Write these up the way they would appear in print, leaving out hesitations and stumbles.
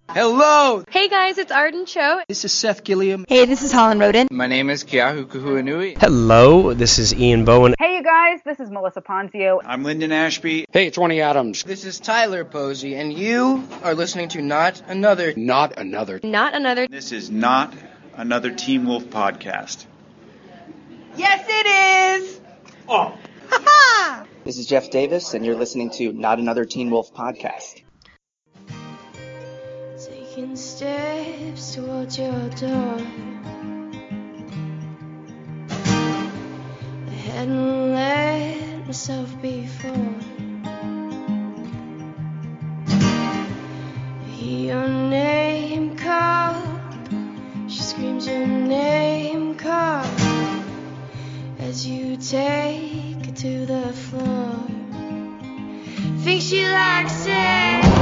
Hello! Hey guys, it's Arden Cho. This is Seth Gilliam. Hey, this is Holland Roden. My name is Keahu Kuhuanui. Hello, this is Ian Bowen. Hey you guys, this is Melissa Ponzio. I'm Lyndon Ashby. Hey, it's Ronnie Adams. This is Tyler Posey, and you are listening to Not Another. This is Not Another Teen Wolf podcast. Yes, it is! Oh! Ha-ha! This is Jeff Davis, and you're listening to Not Another Teen Wolf podcast. Taking steps towards your door, I hadn't let myself before. I hear your name call, she screams your name call, as you take her to the floor. Think she likes it.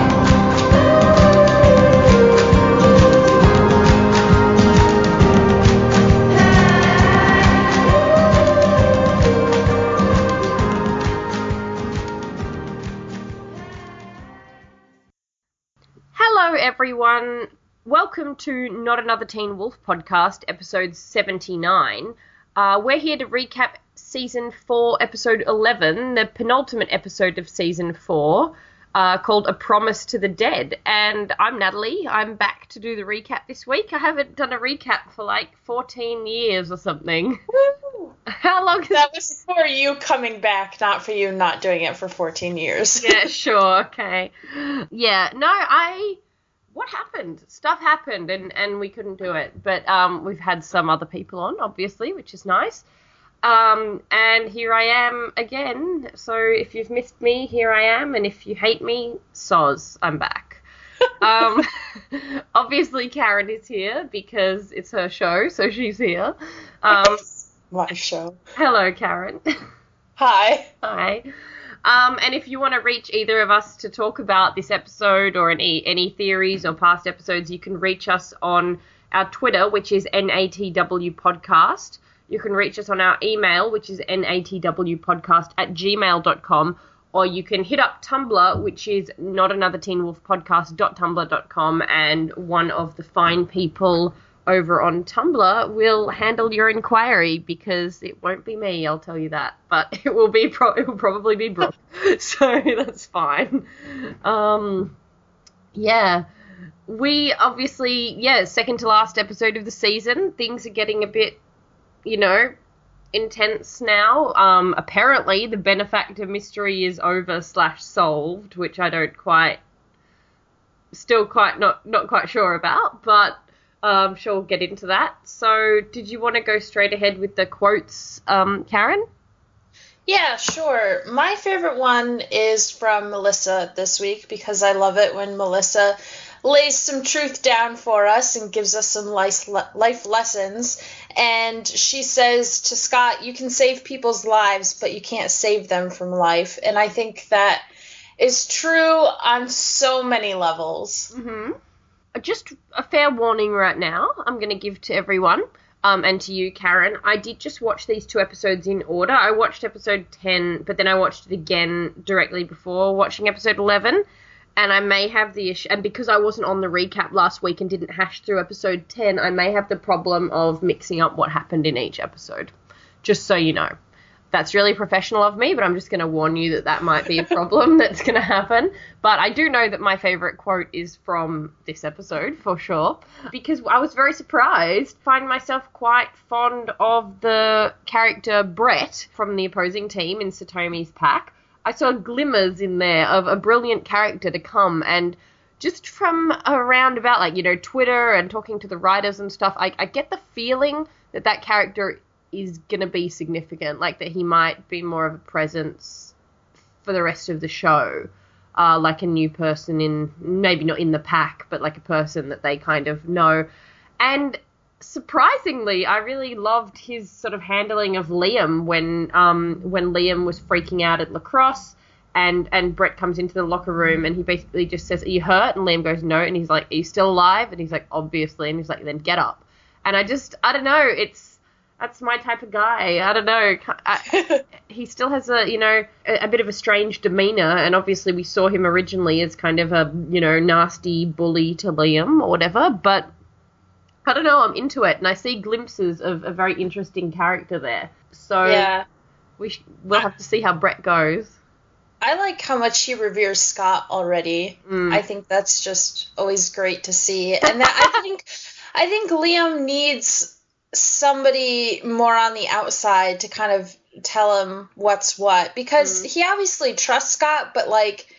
Hello everyone, welcome to Not Another Teen Wolf podcast, episode 79. We're here to recap season 4, episode 11, the penultimate episode of season 4, called A Promise to the Dead. And I'm Natalie, I'm back to do the recap this week. I haven't done a recap for like 14 years or something. Woo! How long is that? Was for you coming back, not for you not doing it for 14 years. Yeah, sure, okay. Yeah, no, what happened? Stuff happened and we couldn't do it. But we've had some other people on, obviously, which is nice. And here I am again. So if you've missed me, here I am. And if you hate me, soz, I'm back. Obviously Karen is here because it's her show, so she's here. My show. Hello, Karen. Hi. Hi. And if you want to reach either of us to talk about this episode or any theories or past episodes, you can reach us on our Twitter, which is NATW Podcast. You can reach us on our email, which is natwpodcast@gmail.com, or you can hit up Tumblr, which is notanotherteenwolfpodcast.tumblr.com, and one of the fine people over on Tumblr will handle your inquiry, because it won't be me, I'll tell you that, but it will probably be Brooke, so that's fine. Yeah. We obviously, second to last episode of the season, things are getting a bit, intense now. Apparently the benefactor mystery is over / solved, which I don't not quite sure about, but I'm sure we'll get into that. So did you want to go straight ahead with the quotes, Karen? Yeah, sure. My favorite one is from Melissa this week, because I love it when Melissa lays some truth down for us and gives us some life lessons. And she says to Scott, you can save people's lives, but you can't save them from life. And I think that is true on so many levels. Mm-hmm. Just a fair warning right now I'm going to give to everyone, and to you, Karen. I did just watch these 2 episodes in order. I watched episode 10, but then I watched it again directly before watching episode 11. And I may have the issue, and because I wasn't on the recap last week and didn't hash through episode 10, I may have the problem of mixing up what happened in each episode. Just so you know. That's really professional of me, but I'm just going to warn you that might be a problem that's going to happen. But I do know that my favourite quote is from this episode, for sure, because I was very surprised, find myself quite fond of the character Brett from the opposing team in Satomi's pack. I saw glimmers in there of a brilliant character to come, and just from around about, Twitter and talking to the writers and stuff, I get the feeling that character is going to be significant, that he might be more of a presence for the rest of the show, like a new person in, maybe not in the pack, but like a person that they kind of know. And surprisingly, I really loved his sort of handling of Liam when Liam was freaking out at lacrosse, and Brett comes into the locker room and he basically just says, are you hurt? And Liam goes, no. And he's like, are you still alive? And he's like, obviously. And he's like, then get up. And I don't know, that's my type of guy. I don't know. He still has a bit of a strange demeanor, and obviously we saw him originally as kind of a, nasty bully to Liam or whatever, but I don't know, I'm into it, and I see glimpses of a very interesting character there. So yeah. We'll have to see how Brett goes. I like how much he reveres Scott already. I think that's just always great to see. And I think Liam needs somebody more on the outside to kind of tell him what's what, because he obviously trusts Scott, but like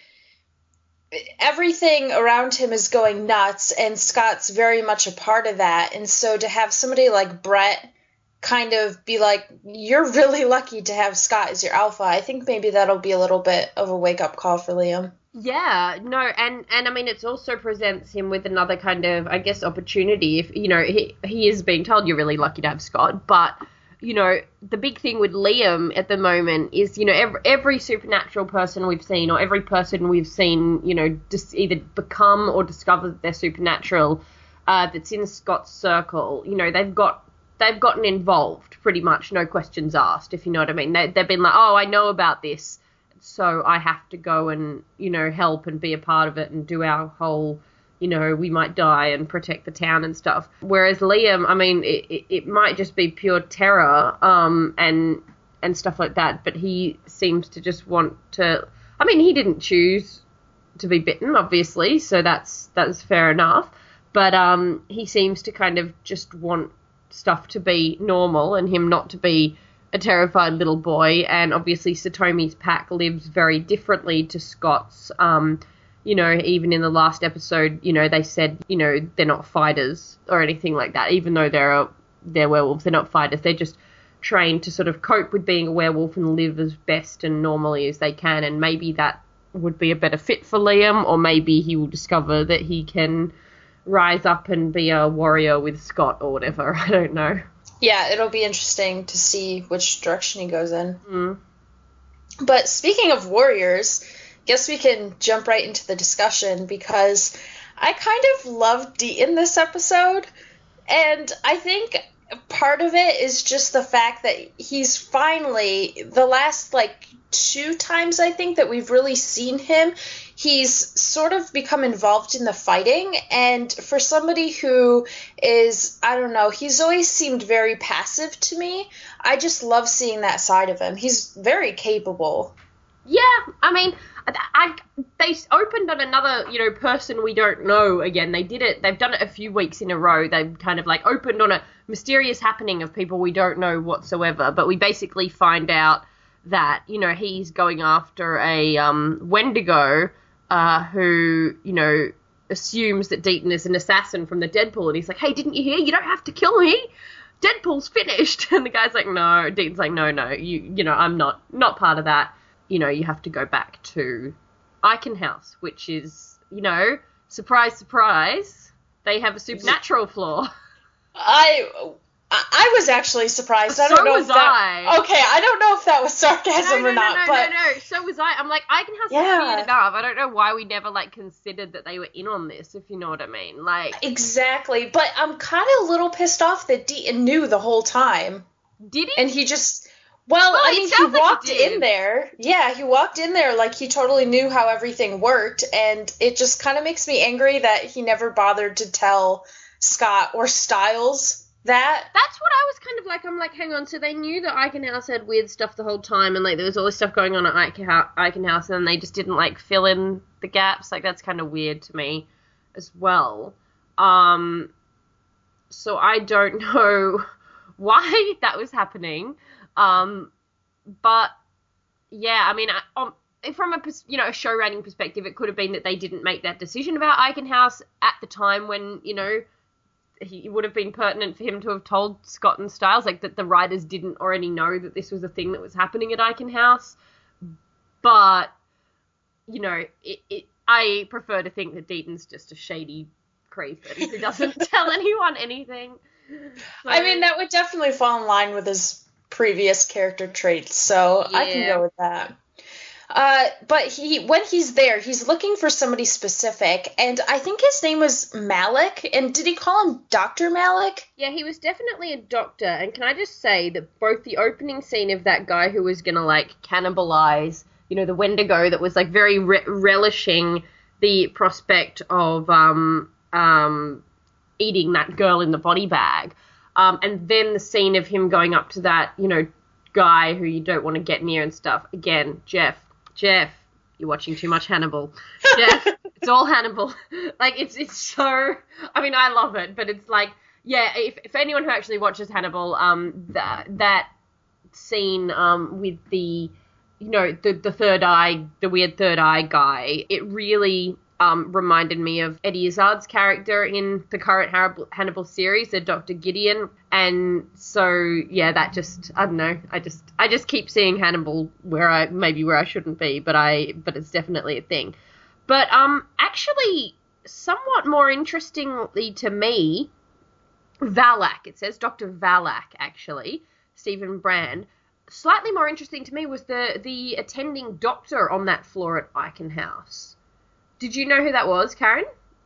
everything around him is going nuts, and Scott's very much a part of that. And so to have somebody like Brett kind of be like, you're really lucky to have Scott as your alpha, I think maybe that'll be a little bit of a wake-up call for Liam. Yeah, no, and I mean, it also presents him with another kind of, I guess, opportunity. If, he is being told you're really lucky to have Scott, but, the big thing with Liam at the moment is, every supernatural person we've seen, or every person we've seen, just either become or discover that they're supernatural, that's in Scott's circle, they've gotten involved, pretty much, no questions asked, if you know what I mean. They've been like, oh, I know about this, so I have to go and, help and be a part of it and do our whole, we might die and protect the town and stuff. Whereas Liam, I mean, it might just be pure terror and stuff like that, but he seems to just want to, I mean, he didn't choose to be bitten, obviously, so that's fair enough, but he seems to kind of just want stuff to be normal and him not to be a terrified little boy. And obviously Satomi's pack lives very differently to Scott's. Even in the last episode, they said, they're not fighters or anything like that. Even though they're werewolves, they're not fighters. They're just trained to sort of cope with being a werewolf and live as best and normally as they can. And maybe that would be a better fit for Liam, or maybe he will discover that he can rise up and be a warrior with Scott or whatever. I don't know. Yeah, it'll be interesting to see which direction he goes in. But speaking of warriors, guess we can jump right into the discussion, because I kind of loved Deaton this episode, and I think part of it is just the fact that he's finally, the last two times I think that we've really seen him, he's sort of become involved in the fighting. And for somebody who is, I don't know, he's always seemed very passive to me. I just love seeing that side of him. He's very capable. Yeah, I mean, they opened on another, person we don't know again. They've done it a few weeks in a row. They've kind of opened on a mysterious happening of people we don't know whatsoever, but we basically find out that, he's going after a Wendigo who, assumes that Deaton is an assassin from the Deadpool, and he's like, hey, didn't you hear? You don't have to kill me. Deadpool's finished. And the guy's like, no. Deaton's like, no, I'm not part of that. You have to go back to Eichenhaus, which is, surprise, surprise, they have a supernatural floor. I was actually surprised. So was I. Okay, I don't know if that was sarcasm or not. No. So was I. I'm like, Eichenhaus is weird enough. I don't know why we never considered that they were in on this, if you know what I mean. Exactly, but I'm kind of a little pissed off that Deaton knew the whole time. Did he? And he just. Well, I mean, he walked in there. Yeah, he walked in there like he totally knew how everything worked, and it just kind of makes me angry that he never bothered to tell Scott or Stiles that. That's what I was kind of like. I'm like, hang on, so they knew that Eichenhaus had weird stuff the whole time, and there was all this stuff going on at Eichenhaus, and then they just didn't fill in the gaps. That's kind of weird to me as well. So I don't know why that was happening. But yeah, I mean, from a show writing perspective, it could have been that they didn't make that decision about Eichenhaus at the time when, he would have been pertinent for him to have told Scott and Stiles, that the writers didn't already know that this was a thing that was happening at Eichenhaus. But, I prefer to think that Deaton's just a shady creep who doesn't tell anyone anything. So, I mean, that would definitely fall in line with his previous character traits, so yeah. I can go with that. But when he's there, he's looking for somebody specific, and I think his name was Malik. And did he call him Dr. Malik? Yeah, he was definitely a doctor. And can I just say that both the opening scene of that guy who was gonna like cannibalize, the Wendigo, that was like very relishing the prospect of eating that girl in the body bag, and then the scene of him going up to that guy who you don't want to get near and stuff. Again, Jeff, you're watching too much Hannibal. Jeff, it's all Hannibal. Like, it's so, I mean, I love it, but it's like, yeah, if anyone who actually watches Hannibal, that scene with the, the third eye, the weird third eye guy, it really reminded me of Eddie Izzard's character in the current Hannibal series, the Dr. Gideon. And so, yeah, that just, I don't know, I just keep seeing Hannibal where I shouldn't be, but it's definitely a thing. But actually, somewhat more interestingly to me, Valak, it says Dr. Valak, actually, Stephen Brand. Slightly more interesting to me was the attending doctor on that floor at Icon House. Did you know who that was, Karen?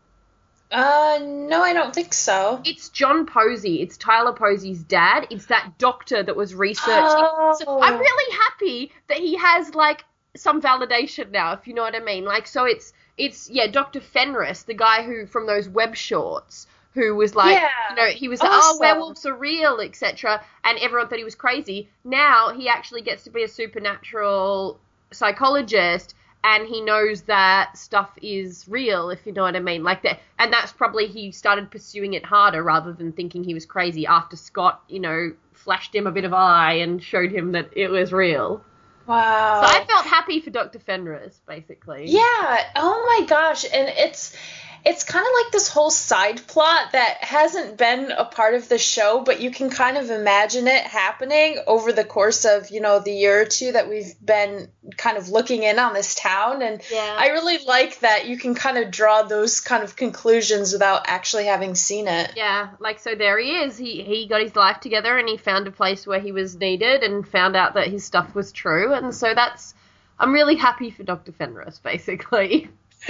No, I don't think so. It's John Posey. It's Tyler Posey's dad. It's that doctor that was researching. Oh. So I'm really happy that he has, like, some validation now, if you know what I mean. Like, so it's Dr. Fenris, the guy who, from those web shorts, who was like, he was like, oh, werewolves are real, etc. And everyone thought he was crazy. Now he actually gets to be a supernatural psychologist, and he knows that stuff is real, if you know what I mean. Like that, and that's probably, he started pursuing it harder rather than thinking he was crazy after Scott, flashed him a bit of eye and showed him that it was real. Wow. So I felt happy for Dr. Fenris, basically. Yeah. Oh my gosh. And it's kind of like this whole side plot that hasn't been a part of the show, but you can kind of imagine it happening over the course of, the year or two that we've been kind of looking in on this town. And yeah. I really like that you can kind of draw those kind of conclusions without actually having seen it. Yeah, like, so there he is. He got his life together, and he found a place where he was needed and found out that his stuff was true. And so I'm really happy for Dr. Fenris, basically.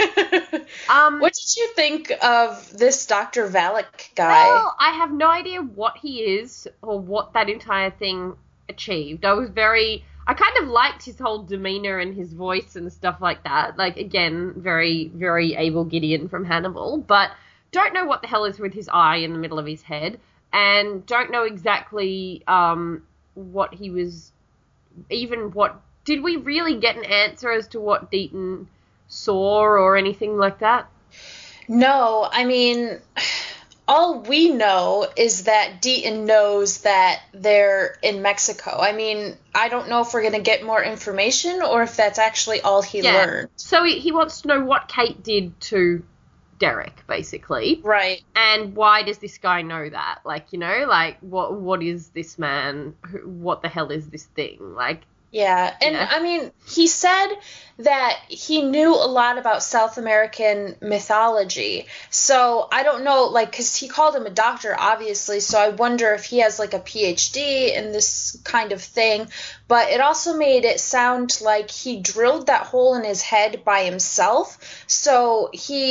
What did you think of this Dr. Valak guy? Well, I have no idea what he is or what that entire thing achieved. I kind of liked his whole demeanor and his voice and stuff like that. Like, again, very, very Abel Gideon from Hannibal, but don't know what the hell is with his eye in the middle of his head, and don't know exactly what he was, did we really get an answer as to what Deaton saw or anything like that? No, I mean, all we know is that Deaton knows that they're in Mexico. I mean, I don't know if we're going to get more information or if that's actually all he learned. So he wants to know what Kate did to Derek, basically. Right. And why does this guy know that? Like, what is this man? What the hell is this thing? Like, yeah, and I mean, he said that he knew a lot about South American mythology. So I don't know, like, because he called him a doctor, obviously, so I wonder if he has, like, a PhD in this kind of thing. But it also made it sound like he drilled that hole in his head by himself. So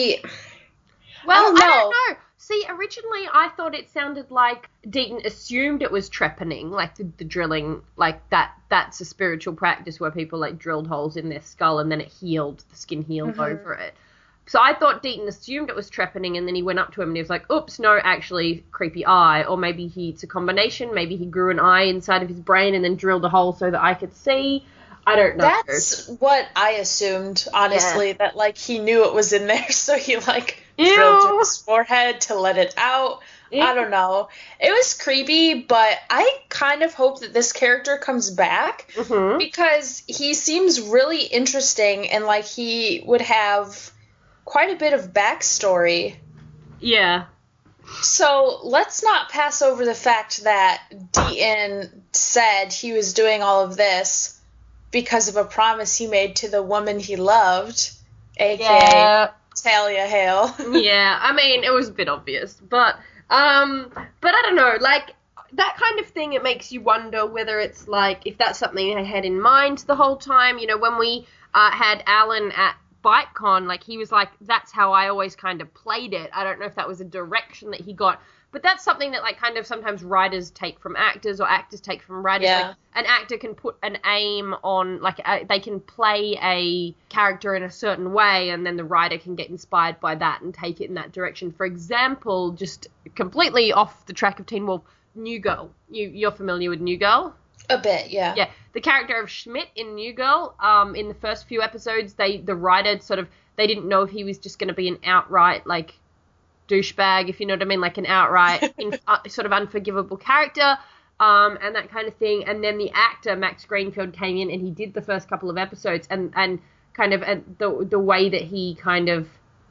Well, I don't know. See, originally I thought it sounded like Deaton assumed it was trepanning, like the drilling, like that's a spiritual practice where people like drilled holes in their skull and then the skin healed over it. So I thought Deaton assumed it was trepanning, and then he went up to him and he was like, oops, no, actually creepy eye. Or maybe it's a combination. Maybe he grew an eye inside of his brain and then drilled a hole so that I could see. I don't know. That's what I assumed, honestly, that, like, he knew it was in there, so he, like, drilled in his forehead to let it out. Ew. I don't know. It was creepy, but I kind of hope that this character comes back because he seems really interesting and, like, he would have quite a bit of backstory. Yeah. So let's not pass over the fact that Deaton said he was doing all of this because of a promise he made to the woman he loved, a.k.a. Talia Hale. Yeah, I mean, it was a bit obvious, but I don't know, like, that kind of thing, it makes you wonder whether it's, like, if that's something I had in mind the whole time. When we had Alan at BiteCon, like, he was like, that's how I always kind of played it. I don't know if that was a direction that he got, but that's something that, like, kind of sometimes writers take from actors or actors take from writers. Yeah. Like, an actor can put an aim on, like, they can play a character in a certain way, and then the writer can get inspired by that and take it in that direction. For example, just completely off the track of Teen Wolf, New Girl. You're familiar with New Girl? A bit, yeah. Yeah, the character of Schmidt in New Girl, in the first few episodes, the writer they didn't know if he was just going to be an outright, like, douchebag, if you know what I mean, like an outright sort of unforgivable character, and that kind of thing. And then the actor, Max Greenfield, came in and he did the first couple of episodes, and kind of the way that he kind of,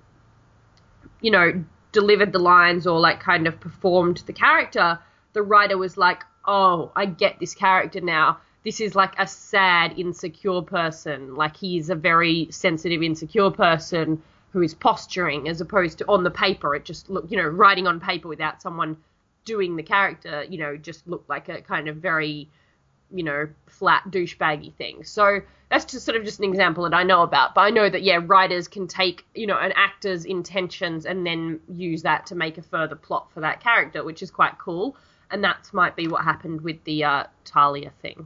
you know, delivered the lines or, like, kind of performed the character, the writer was like, oh, I get this character now. This is like a sad, insecure person. Like, he's a very sensitive, insecure person who is posturing, as opposed to on the paper, it just looked, you know, writing on paper without someone doing the character, you know, just looked like a kind of very, you know, flat douchebaggy thing. So that's just sort of just an example that I know about. But I know that, yeah, writers can take, you know, an actor's intentions and then use that to make a further plot for that character, which is quite cool. And that might be what happened with the Talia thing.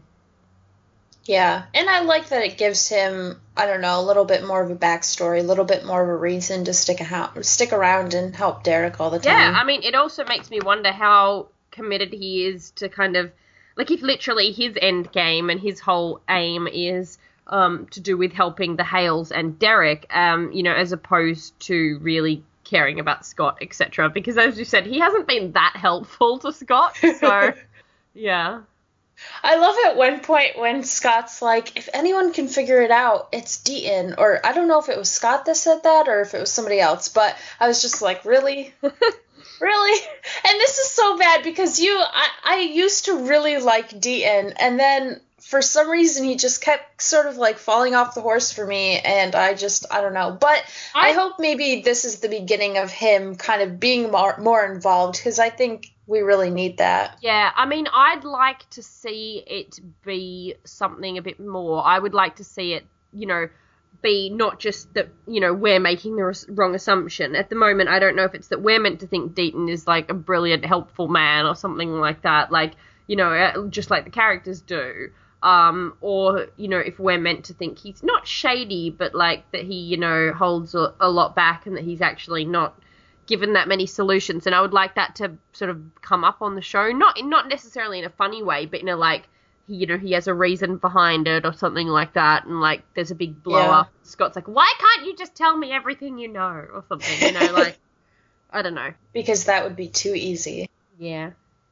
Yeah, and I like that it gives him, I don't know, a little bit more of a backstory, a little bit more of a reason to stick around and help Derek all the time. Yeah, I mean, it also makes me wonder how committed he is to kind of, like, if literally his end game and his whole aim is to do with helping the Hales and Derek, you know, as opposed to really caring about Scott, etc. Because, as you said, he hasn't been that helpful to Scott, so, yeah. I love at one point when Scott's like, if anyone can figure it out, it's Deaton. Or I don't know if it was Scott that said that or if it was somebody else, but I was just like, really? Really? And this is so bad because I used to really like Deaton, and then for some reason he just kept sort of like falling off the horse for me, and I don't know. But I hope maybe this is the beginning of him kind of being more involved, because I think we really need that. Yeah, I mean, I'd like to see it be something a bit more. I would like to see it, you know, be not just that, you know, we're making the wrong assumption. At the moment, I don't know if it's that we're meant to think Deaton is, like, a brilliant, helpful man or something like that, like, you know, just like the characters do. Or, you know, if we're meant to think he's not shady, but, like, that he, you know, holds a lot back and that he's actually not given that many solutions. And I would like that to sort of come up on the show, not necessarily in a funny way, but in a, like, he has a reason behind it or something like that, and, like, there's a big blow up. Scott's like, why can't you just tell me everything you know, or something, you know, like, I don't know. Because that would be too easy. Yeah.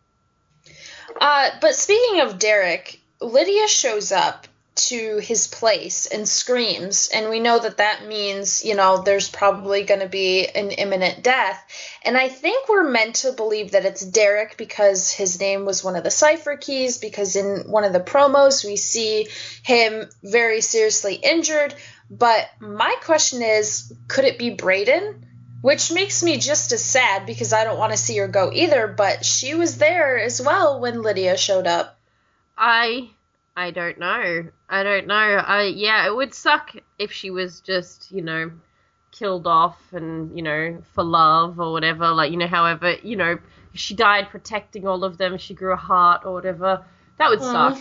But speaking of Derek, Lydia shows up to his place and screams, and we know that means, you know, there's probably going to be an imminent death. And I think we're meant to believe that it's Derek because his name was one of the cipher keys, because in one of the promos we see him very seriously injured. But my question is, could it be Braden? Which makes me just as sad because I don't want to see her go either, but she was there as well when Lydia showed up. I don't know. Yeah, it would suck if she was just, you know, killed off and, you know, for love or whatever. Like, you know, however, you know, if she died protecting all of them, she grew a heart or whatever. That would suck.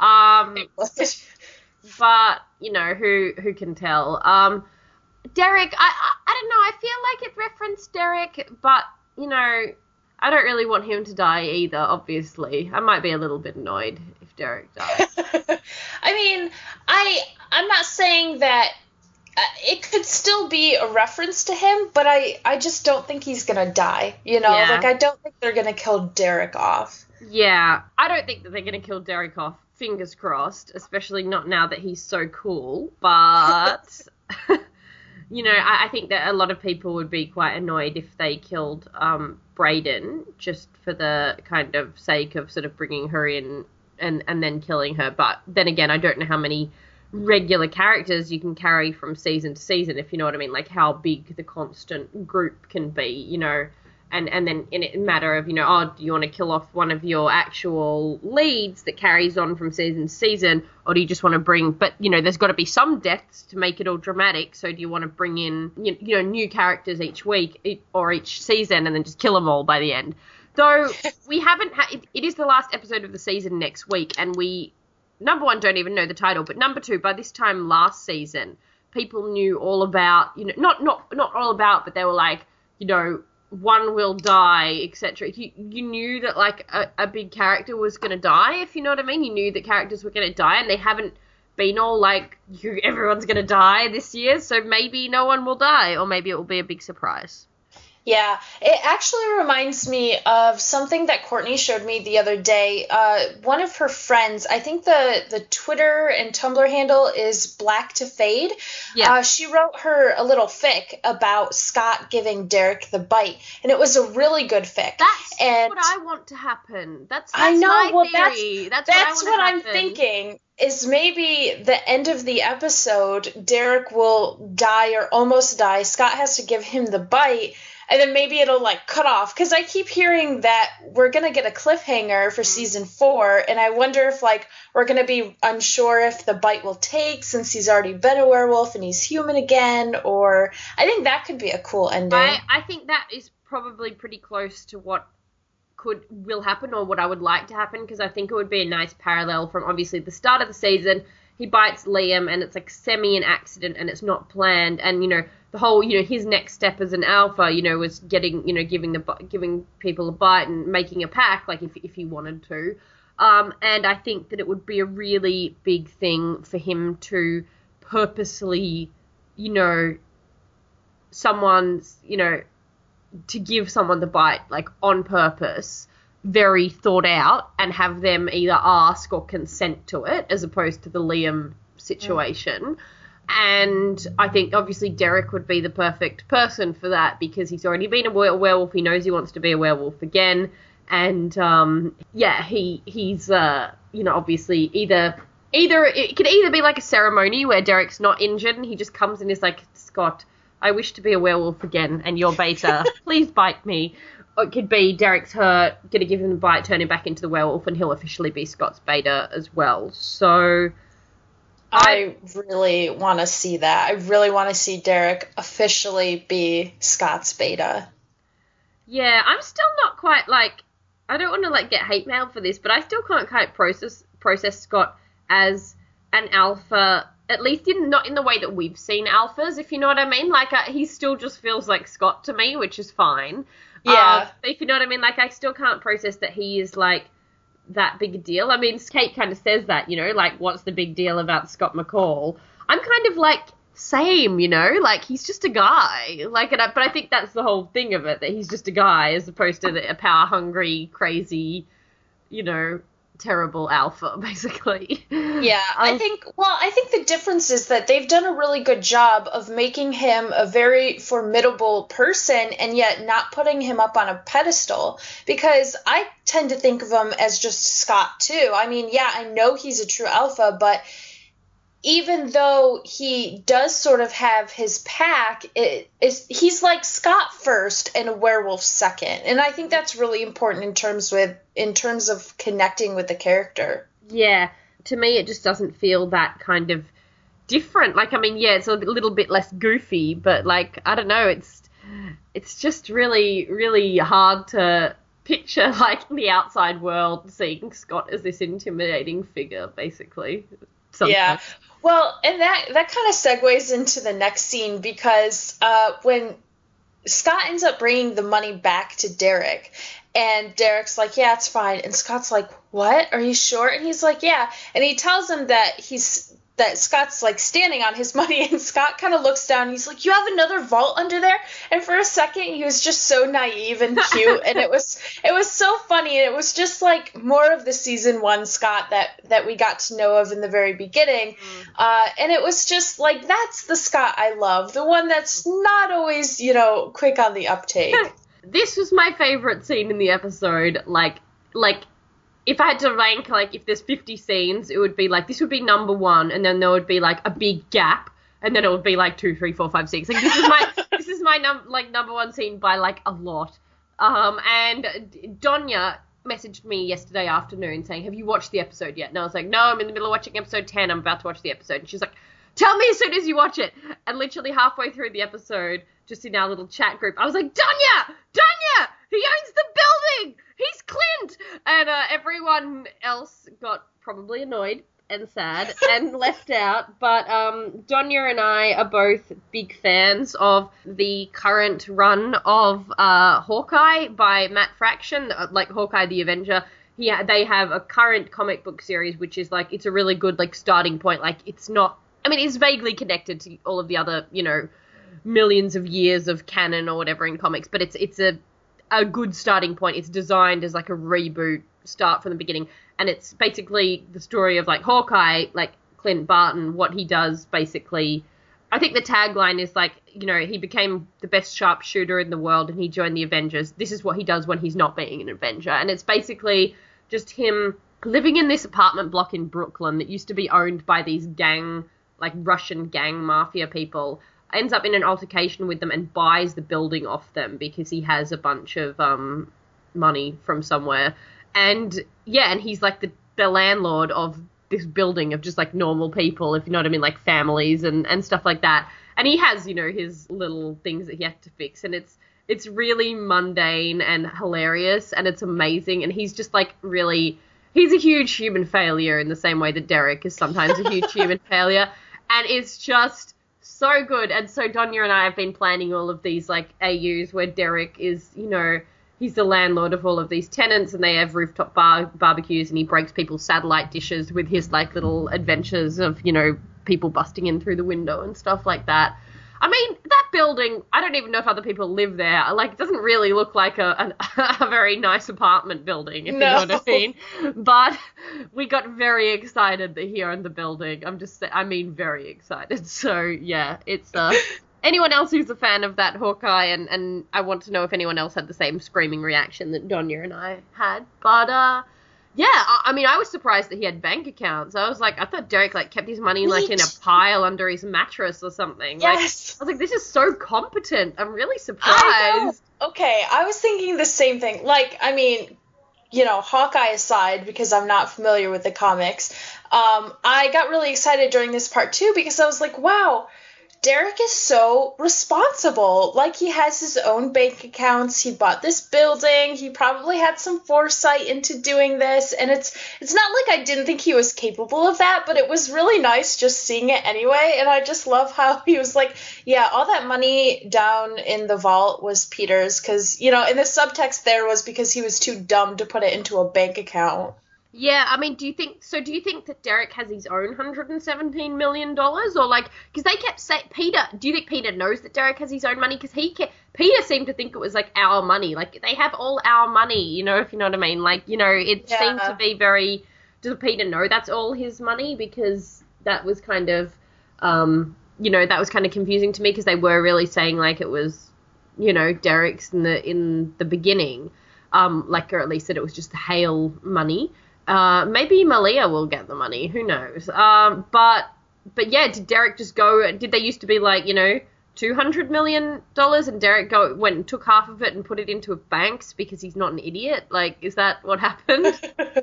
But, you know, who can tell? Derek, I don't know. I feel like it referenced Derek, but, you know, I don't really want him to die either, obviously. I might be a little bit annoyed if Derek dies. I mean, I'm not saying that it could still be a reference to him, but I just don't think he's going to die, you know? Yeah. Like, I don't think they're going to kill Derek off. Yeah, I don't think that they're going to kill Derek off. Fingers crossed, especially not now that he's so cool. But, you know, I think that a lot of people would be quite annoyed if they killed Braden just for the kind of sake of sort of bringing her in and then killing her. But then again, I don't know how many regular characters you can carry from season to season, if you know what I mean, like how big the constant group can be, you know. and then in a matter of, do you want to kill off one of your actual leads that carries on from season to season, or do you just want to bring, but, there's got to be some deaths to make it all dramatic, so do you want to bring in, new characters each week or each season and then just kill them all by the end? Though we haven't it is the last episode of the season next week, and we, number one, don't even know the title, but number two, by this time last season, people knew all about, not all about, but they were like, one will die, etc. You knew that, like, a big character was going to die, if you know what I mean. You knew that characters were going to die, and they haven't been all like, everyone's going to die this year, so maybe no one will die, or maybe it will be a big surprise. Yeah, it actually reminds me of something that Courtney showed me the other day. One of her friends, I think the Twitter and Tumblr handle is Black to Fade. Yeah. She wrote her a little fic about Scott giving Derek the bite, and it was a really good fic. That's what I want to happen. That's I know. my Well, theory. that's what I'm thinking. Is maybe the end of the episode, Derek will die or almost die. Scott has to give him the bite. And then maybe it'll, like, cut off. Because I keep hearing that we're going to get a cliffhanger for season 4. And I wonder if, like, we're going to be unsure if the bite will take since he's already been a werewolf and he's human again. Or I think that could be a cool ending. I think that is probably pretty close to what will happen, or what I would like to happen. Because I think it would be a nice parallel from, obviously, the start of the season. He bites Liam and it's, like, semi an accident and it's not planned. And, the whole, his next step as an alpha, was getting, giving people a bite and making a pack, like if he wanted to. And I think that it would be a really big thing for him to purposely, someone's, to give someone the bite, like on purpose, very thought out, and have them either ask or consent to it, as opposed to the Liam situation. And I think, obviously, Derek would be the perfect person for that, because he's already been a werewolf. He knows he wants to be a werewolf again. And, he's, obviously either it could either be like a ceremony where Derek's not injured and he just comes and is like, Scott, I wish to be a werewolf again and you're beta. Please bite me. Or it could be Derek's hurt, going to give him a bite, turn him back into the werewolf, and he'll officially be Scott's beta as well. So I really want to see that. I really want to see Derek officially be Scott's beta. Yeah, I'm still not quite, like, I don't want to, like, get hate mail for this, but I still can't quite process Scott as an alpha, at least not in the way that we've seen alphas, if you know what I mean. Like, he still just feels like Scott to me, which is fine. Yeah. If you know what I mean, like, I still can't process that he is, like, that big a deal. I mean, Kate kind of says that, like, what's the big deal about Scott McCall? I'm kind of like, same, like, he's just a guy. Like, but I think that's the whole thing of it, that he's just a guy as opposed to a power-hungry, crazy, terrible alpha, basically. Yeah, I think the difference is that they've done a really good job of making him a very formidable person and yet not putting him up on a pedestal, because I tend to think of him as just Scott too. I mean, yeah, I know he's a true alpha, but even though he does sort of have his pack, he's like Scott first and a werewolf second. And I think that's really important in terms of connecting with the character. Yeah, to me it just doesn't feel that kind of different. Like, I mean, yeah, it's a little bit less goofy, but, like, I don't know, it's just really, really hard to picture, like, the outside world seeing Scott as this intimidating figure, basically. Sometimes. Yeah. Well, and that kind of segues into the next scene, because when Scott ends up bringing the money back to Derek, and Derek's like, yeah, it's fine. And Scott's like, what? Are you sure? And he's like, yeah. And he tells him that Scott's, like, standing on his money, and Scott kind of looks down and he's like, you have another vault under there? And for a second he was just so naive and cute, and it was so funny, and it was just like more of the season 1 Scott that we got to know of in the very beginning. And it was just like, that's the Scott I love, the one that's not always, quick on the uptake. This was my favorite scene in the episode. Like if I had to rank, like, if there's 50 scenes, it would be, like, this would be number 1, and then there would be, like, a big gap, and then it would be, like, 2, 3, 4, 5, 6. Like, this is my number 1 scene by, like, a lot. And Donya messaged me yesterday afternoon saying, have you watched the episode yet? And I was like, no, I'm in the middle of watching episode 10. I'm about to watch the episode. And she's like, tell me as soon as you watch it. And literally halfway through the episode, just in our little chat group, I was like, Donya! He owns the building! He's Clint! And everyone else got probably annoyed and sad and left out. But Donya and I are both big fans of the current run of Hawkeye by Matt Fraction, like Hawkeye the Avenger. They have a current comic book series, which is like, it's a really good like starting point. Like, it's not, I mean, it's vaguely connected to all of the other, you know, millions of years of canon or whatever in comics, but it's a good starting point. It's designed as like a reboot, start from the beginning, and it's basically the story of like Hawkeye, like Clint Barton, what he does basically. I think the tagline is like, you know, he became the best sharpshooter in the world and he joined the Avengers. This is what he does when he's not being an Avenger, and it's basically just him living in this apartment block in Brooklyn that used to be owned by these gang, like Russian gang mafia people. Ends up in an altercation with them and buys the building off them because he has a bunch of money from somewhere. And yeah, and he's like the landlord of this building of just like normal people, if you know what I mean, like families and stuff like that. And he has, you know, his little things that he has to fix, and it's really mundane and hilarious, and it's amazing. And he's just like really, he's a huge human failure in the same way that Derek is sometimes a huge human failure. And it's just so good. And so Donya and I have been planning all of these like AUs where Derek is, you know, he's the landlord of all of these tenants and they have rooftop barbecues and he breaks people's satellite dishes with his like little adventures of, you know, people busting in through the window and stuff like that. I mean, that building, I don't even know if other people live there. Like, it doesn't really look like a very nice apartment building, if you know what I mean. But we got very excited that he owned the building. I mean, very excited. So, yeah, it's... anyone else who's a fan of that Hawkeye, and I want to know if anyone else had the same screaming reaction that Donya and I had. But, yeah, I mean, I was surprised that he had bank accounts. I thought Derek, like, kept his money, like, in a pile under his mattress or something. Yes. Like, I was like, this is so competent. I'm really surprised. Okay, I was thinking the same thing. Like, I mean, you know, Hawkeye aside, because I'm not familiar with the comics, I got really excited during this part, too, because I was like, wow, Derek is so responsible. Like, he has his own bank accounts. He bought this building. He probably had some foresight into doing this. And it's not like I didn't think he was capable of that, but it was really nice just seeing it anyway. And I just love how he was like, yeah, all that money down in the vault was Peter's because, you know, in the subtext there was because he was too dumb to put it into a bank account. Yeah, I mean, do you think that Derek has his own $117 million? Or, like, because they kept saying, do you think Peter knows that Derek has his own money? Because Peter seemed to think it was, like, our money. Like, they have all our money, you know, if you know what I mean. Like, you know, it seemed to be very, does Peter know that's all his money? Because that was kind of, you know, that was kind of confusing to me because they were really saying, like, it was, you know, Derek's in the beginning. Like, or at least that it was just the Hale money. Maybe Malia will get the money. Who knows? But yeah, did Derek just go? Did they used to be like, you know, $200 million, and Derek went and took half of it and put it into banks because he's not an idiot? Like, is that what happened?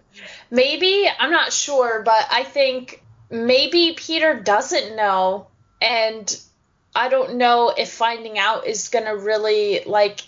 Maybe. I'm not sure, but I think maybe Peter doesn't know, and I don't know if finding out is gonna really like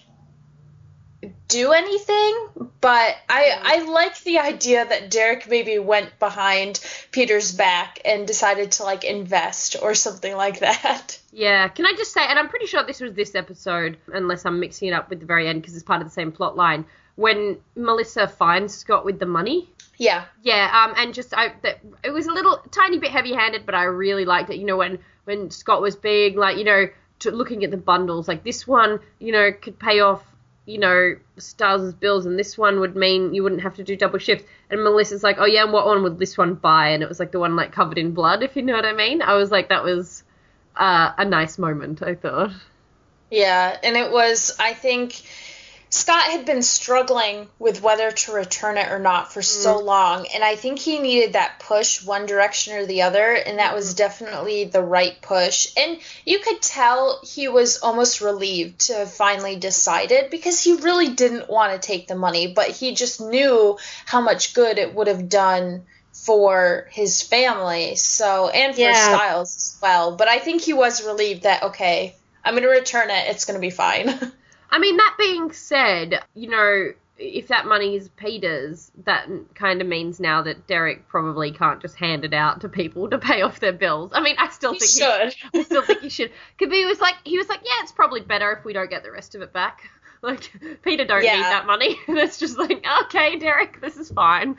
do anything, but I like the idea that Derek maybe went behind Peter's back and decided to like invest or something like that. Yeah, can I just say, and I'm pretty sure this was this episode, unless I'm mixing it up with the very end because it's part of the same plot line, when Melissa finds Scott with the money. Yeah. Yeah, and just it was a little tiny bit heavy-handed, but I really liked it. You know, when Scott was being like, you know, looking at the bundles, like this one, you know, could pay off, you know, Stars' bills, and this one would mean you wouldn't have to do double shifts. And Melissa's like, oh yeah, and what one would this one buy? And it was like the one like covered in blood, if you know what I mean. I was like, that was a nice moment, I thought. Yeah, and it was, I think, Scott had been struggling with whether to return it or not for so long, and I think he needed that push one direction or the other, and that was definitely the right push. And you could tell he was almost relieved to have finally decided, because he really didn't want to take the money, but he just knew how much good it would have done for his family, and for Stiles as well. But I think he was relieved that, okay, I'm going to return it, it's going to be fine. I mean, that being said, if that money is Peter's, that kind of means now that Derek probably can't just hand it out to people to pay off their bills. I mean, I still think he should. Because he was like, yeah, it's probably better if we don't get the rest of it back. Like, Peter don't need that money. It's just like, okay, Derek, this is fine.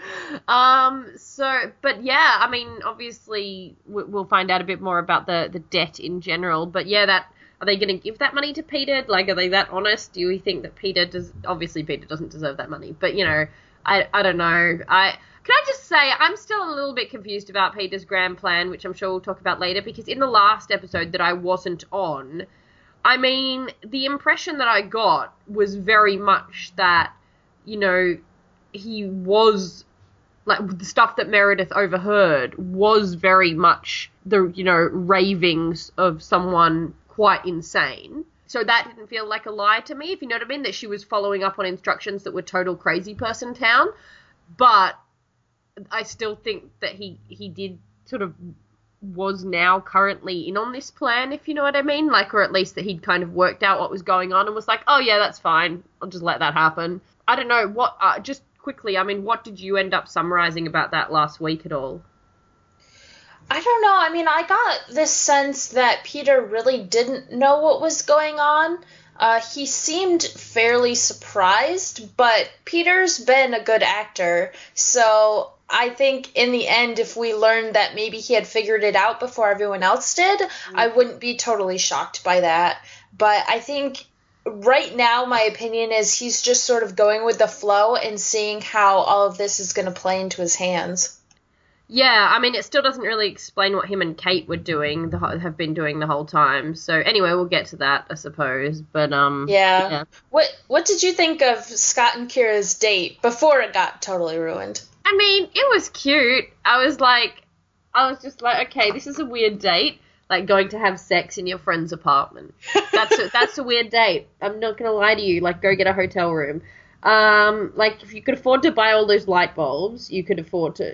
But yeah, I mean, obviously we'll find out a bit more about the debt in general. But yeah, are they going to give that money to Peter? Like, are they that honest? Do we think that Peter does? Obviously, Peter doesn't deserve that money. But, I don't know. Can I just say, I'm still a little bit confused about Peter's grand plan, which I'm sure we'll talk about later, because in the last episode that I wasn't on, I mean, the impression that I got was very much that, he was, like, the stuff that Meredith overheard was very much the, ravings of someone quite insane. So that didn't feel like a lie to me, if you know what I mean, that she was following up on instructions that were total crazy person town. But I still think that he did sort of was now currently in on this plan, if you know what I mean, like, or at least that he'd kind of worked out what was going on and was like, oh yeah, that's fine, I'll just let that happen. I don't know, what, just quickly, I mean, what did you end up summarizing about that last week at all? I don't know. I mean, I got this sense that Peter really didn't know what was going on. He seemed fairly surprised, but Peter's been a good actor, so I think in the end, if we learned that maybe he had figured it out before everyone else did, I wouldn't be totally shocked by that. But I think right now, my opinion is he's just sort of going with the flow and seeing how all of this is going to play into his hands. Yeah, I mean, it still doesn't really explain what him and Kate were doing, have been doing the whole time. So anyway, we'll get to that, I suppose. But yeah. What did you think of Scott and Kira's date before it got totally ruined? I mean, it was cute. I was just like, okay, this is a weird date. Like going to have sex in your friend's apartment. That's a weird date. I'm not gonna lie to you. Like, go get a hotel room. Like, if you could afford to buy all those light bulbs, you could afford to,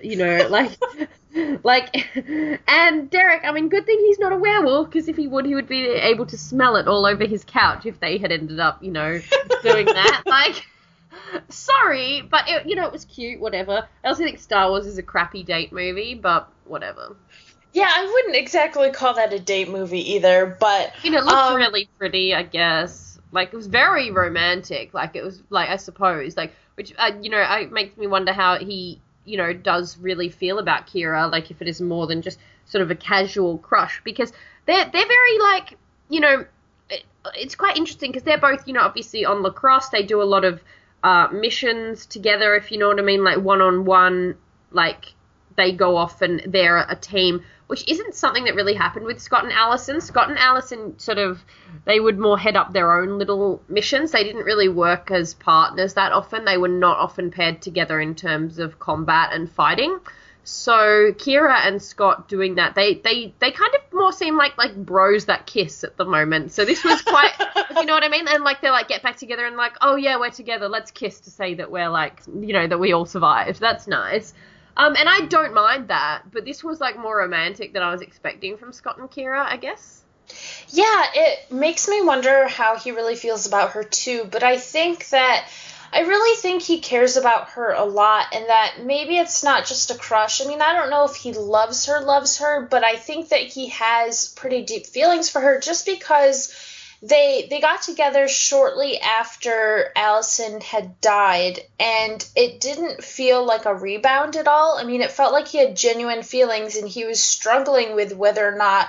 and Derek, I mean, good thing he's not a werewolf, because if he would be able to smell it all over his couch if they had ended up, doing that. Like, sorry, but it was cute, whatever. I also think Star Wars is a crappy date movie, but whatever. Yeah, I wouldn't exactly call that a date movie either, but it looked really pretty, I guess. Like, it was very romantic. Like, it was, like, I suppose, like, which, it makes me wonder how he, does really feel about Kira, like, if it is more than just sort of a casual crush, because they're very, like, it's quite interesting, because they're both, obviously on lacrosse. They do a lot of missions together, if you know what I mean, like, one-on-one, like, they go off and they're a team, which isn't something that really happened with Scott and Allison. Scott and Allison they would more head up their own little missions. They didn't really work as partners that often. They were not often paired together in terms of combat and fighting. So Kira and Scott doing that, they kind of more seem like bros that kiss at the moment. So this was quite, you know what I mean? And like they get back together and like, oh yeah, we're together. Let's kiss to say that we're that we all survived. That's nice. And I don't mind that, but this was more romantic than I was expecting from Scott and Kira, I guess. Yeah, it makes me wonder how he really feels about her too, but I really think he cares about her a lot, and that maybe it's not just a crush. I mean, I don't know if he loves her, but I think that he has pretty deep feelings for her, just because they got together shortly after Allison had died, and it didn't feel like a rebound at all. I mean, it felt like he had genuine feelings, and he was struggling with whether or not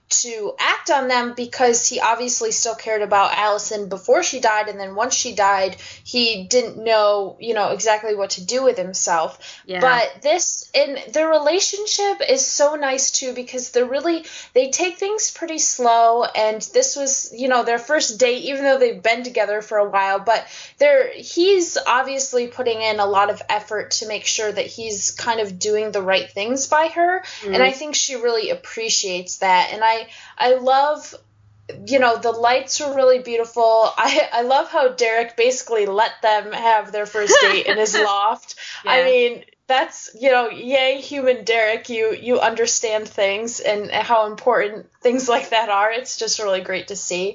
to act on them because he obviously still cared about Allison before she died, and then once she died, he didn't know, exactly what to do with himself. Yeah. But their relationship is so nice too, because they take things pretty slow, and this was, their first date, even though they've been together for a while, but he's obviously putting in a lot of effort to make sure that he's kind of doing the right things by her, and I think she really appreciates that, and I love, the lights were really beautiful. I love how Derek basically let them have their first date in his loft. Yeah. I mean, that's, yay, human Derek, you understand things and how important things like that are. It's just really great to see.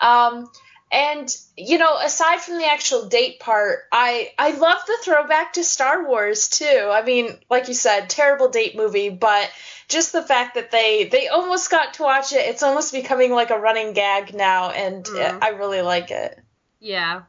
And, aside from the actual date part, I love the throwback to Star Wars, too. I mean, like you said, terrible date movie, but just the fact that they almost got to watch it, it's almost becoming like a running gag now, and I really like it. Yeah.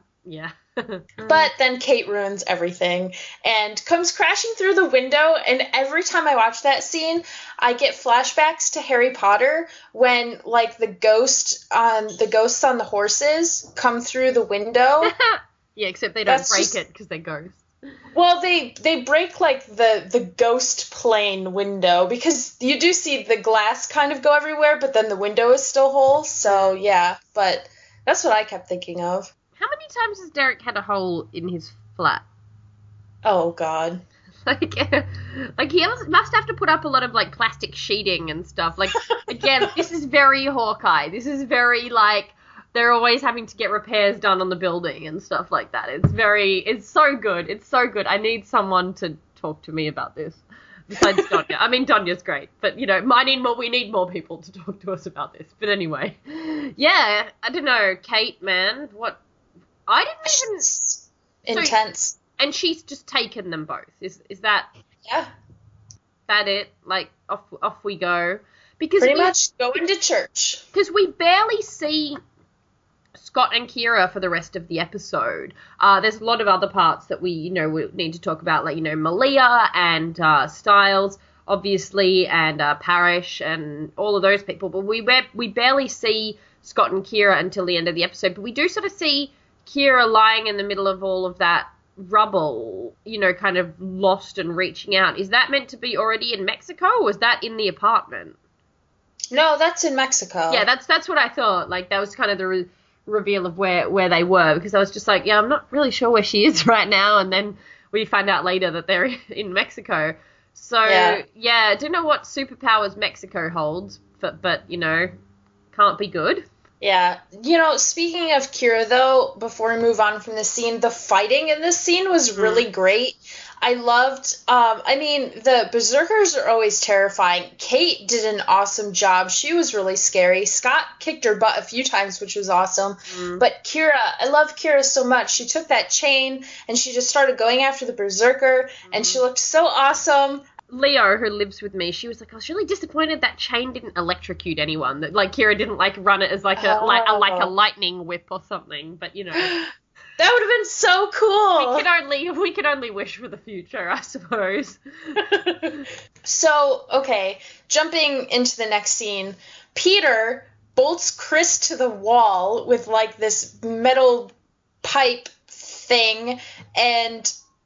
But then Kate ruins everything and comes crashing through the window, and every time I watch that scene, I get flashbacks to Harry Potter when, like, the ghosts on the horses come through the window. Yeah, except they don't break it because they're ghosts. Well, they break, like, the ghost plane window, because you do see the glass kind of go everywhere, but then the window is still whole, so yeah, but that's what I kept thinking of. How many times has Derek had a hole in his flat? Oh, God. Like he must have to put up a lot of, like, plastic sheeting and stuff. Like, again, this is very Hawkeye. This is very, like, they're always having to get repairs done on the building and stuff like that. It's so good. It's so good. I need someone to talk to me about this. Besides Donya. I mean, Donya's great, but, we need more people to talk to us about this. But anyway. Yeah, I don't know. Kate, man, I didn't even... Intense. And she's just taken them both. Is that... Yeah. That it? Like, off we go. Because pretty much going to church. Because we barely see Scott and Kira for the rest of the episode. There's a lot of other parts that we need to talk about, like, Malia and Styles, obviously, and Parrish and all of those people. But we barely see Scott and Kira until the end of the episode. But we do sort of see Kira lying in the middle of all of that rubble, kind of lost and reaching out. Is that meant to be already in Mexico, or is that in the apartment? No, that's in Mexico. Yeah, that's what I thought. Like, that was kind of the reveal of where they were, because I was just like, yeah, I'm not really sure where she is right now, and then we find out later that they're in Mexico. So, yeah, I don't know what superpowers Mexico holds, but can't be good. Yeah. Speaking of Kira, though, before we move on from this scene, the fighting in this scene was really great. I loved, the Berserkers are always terrifying. Kate did an awesome job. She was really scary. Scott kicked her butt a few times, which was awesome. But Kira, I love Kira so much. She took that chain and she just started going after the Berserker, and she looked so awesome. Leo, who lives with me, she was like, I was really disappointed that chain didn't electrocute anyone. That, like, Kira didn't, like, run it as like a lightning whip or something. But that would have been so cool. We can only wish for the future, I suppose. So, okay, jumping into the next scene, Peter bolts Chris to the wall with, like, this metal pipe thing, and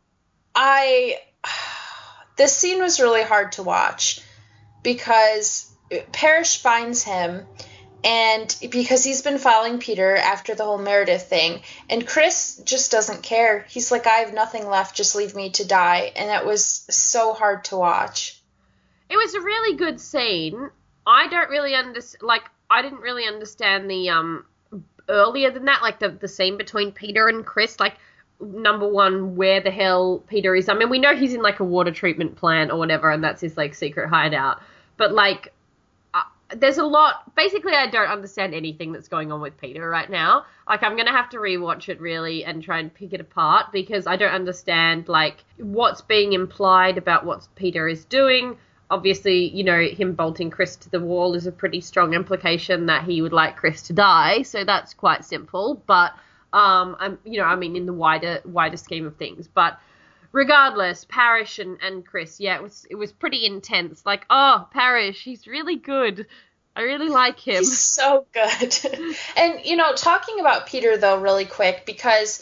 this scene was really hard to watch because Parrish finds him, and because he's been following Peter after the whole Meredith thing, and Chris just doesn't care. He's like, I have nothing left, just leave me to die, and it was so hard to watch. It was a really good scene. I didn't really understand the earlier than that, like the scene between Peter and Chris, like, number one, where the hell Peter is. I mean, we know he's in, like, a water treatment plant or whatever, and that's his, like, secret hideout. But, like, there's a lot. Basically, I don't understand anything that's going on with Peter right now. Like, I'm going to have to rewatch it, really, and try and pick it apart, because I don't understand, like, what's being implied about what Peter is doing. Obviously, him bolting Chris to the wall is a pretty strong implication that he would like Chris to die, so that's quite simple. But in the wider scheme of things. But regardless, Parrish and Chris, yeah, it was pretty intense. Like, oh, Parrish, he's really good. I really like him. He's so good. And, talking about Peter, though, really quick, because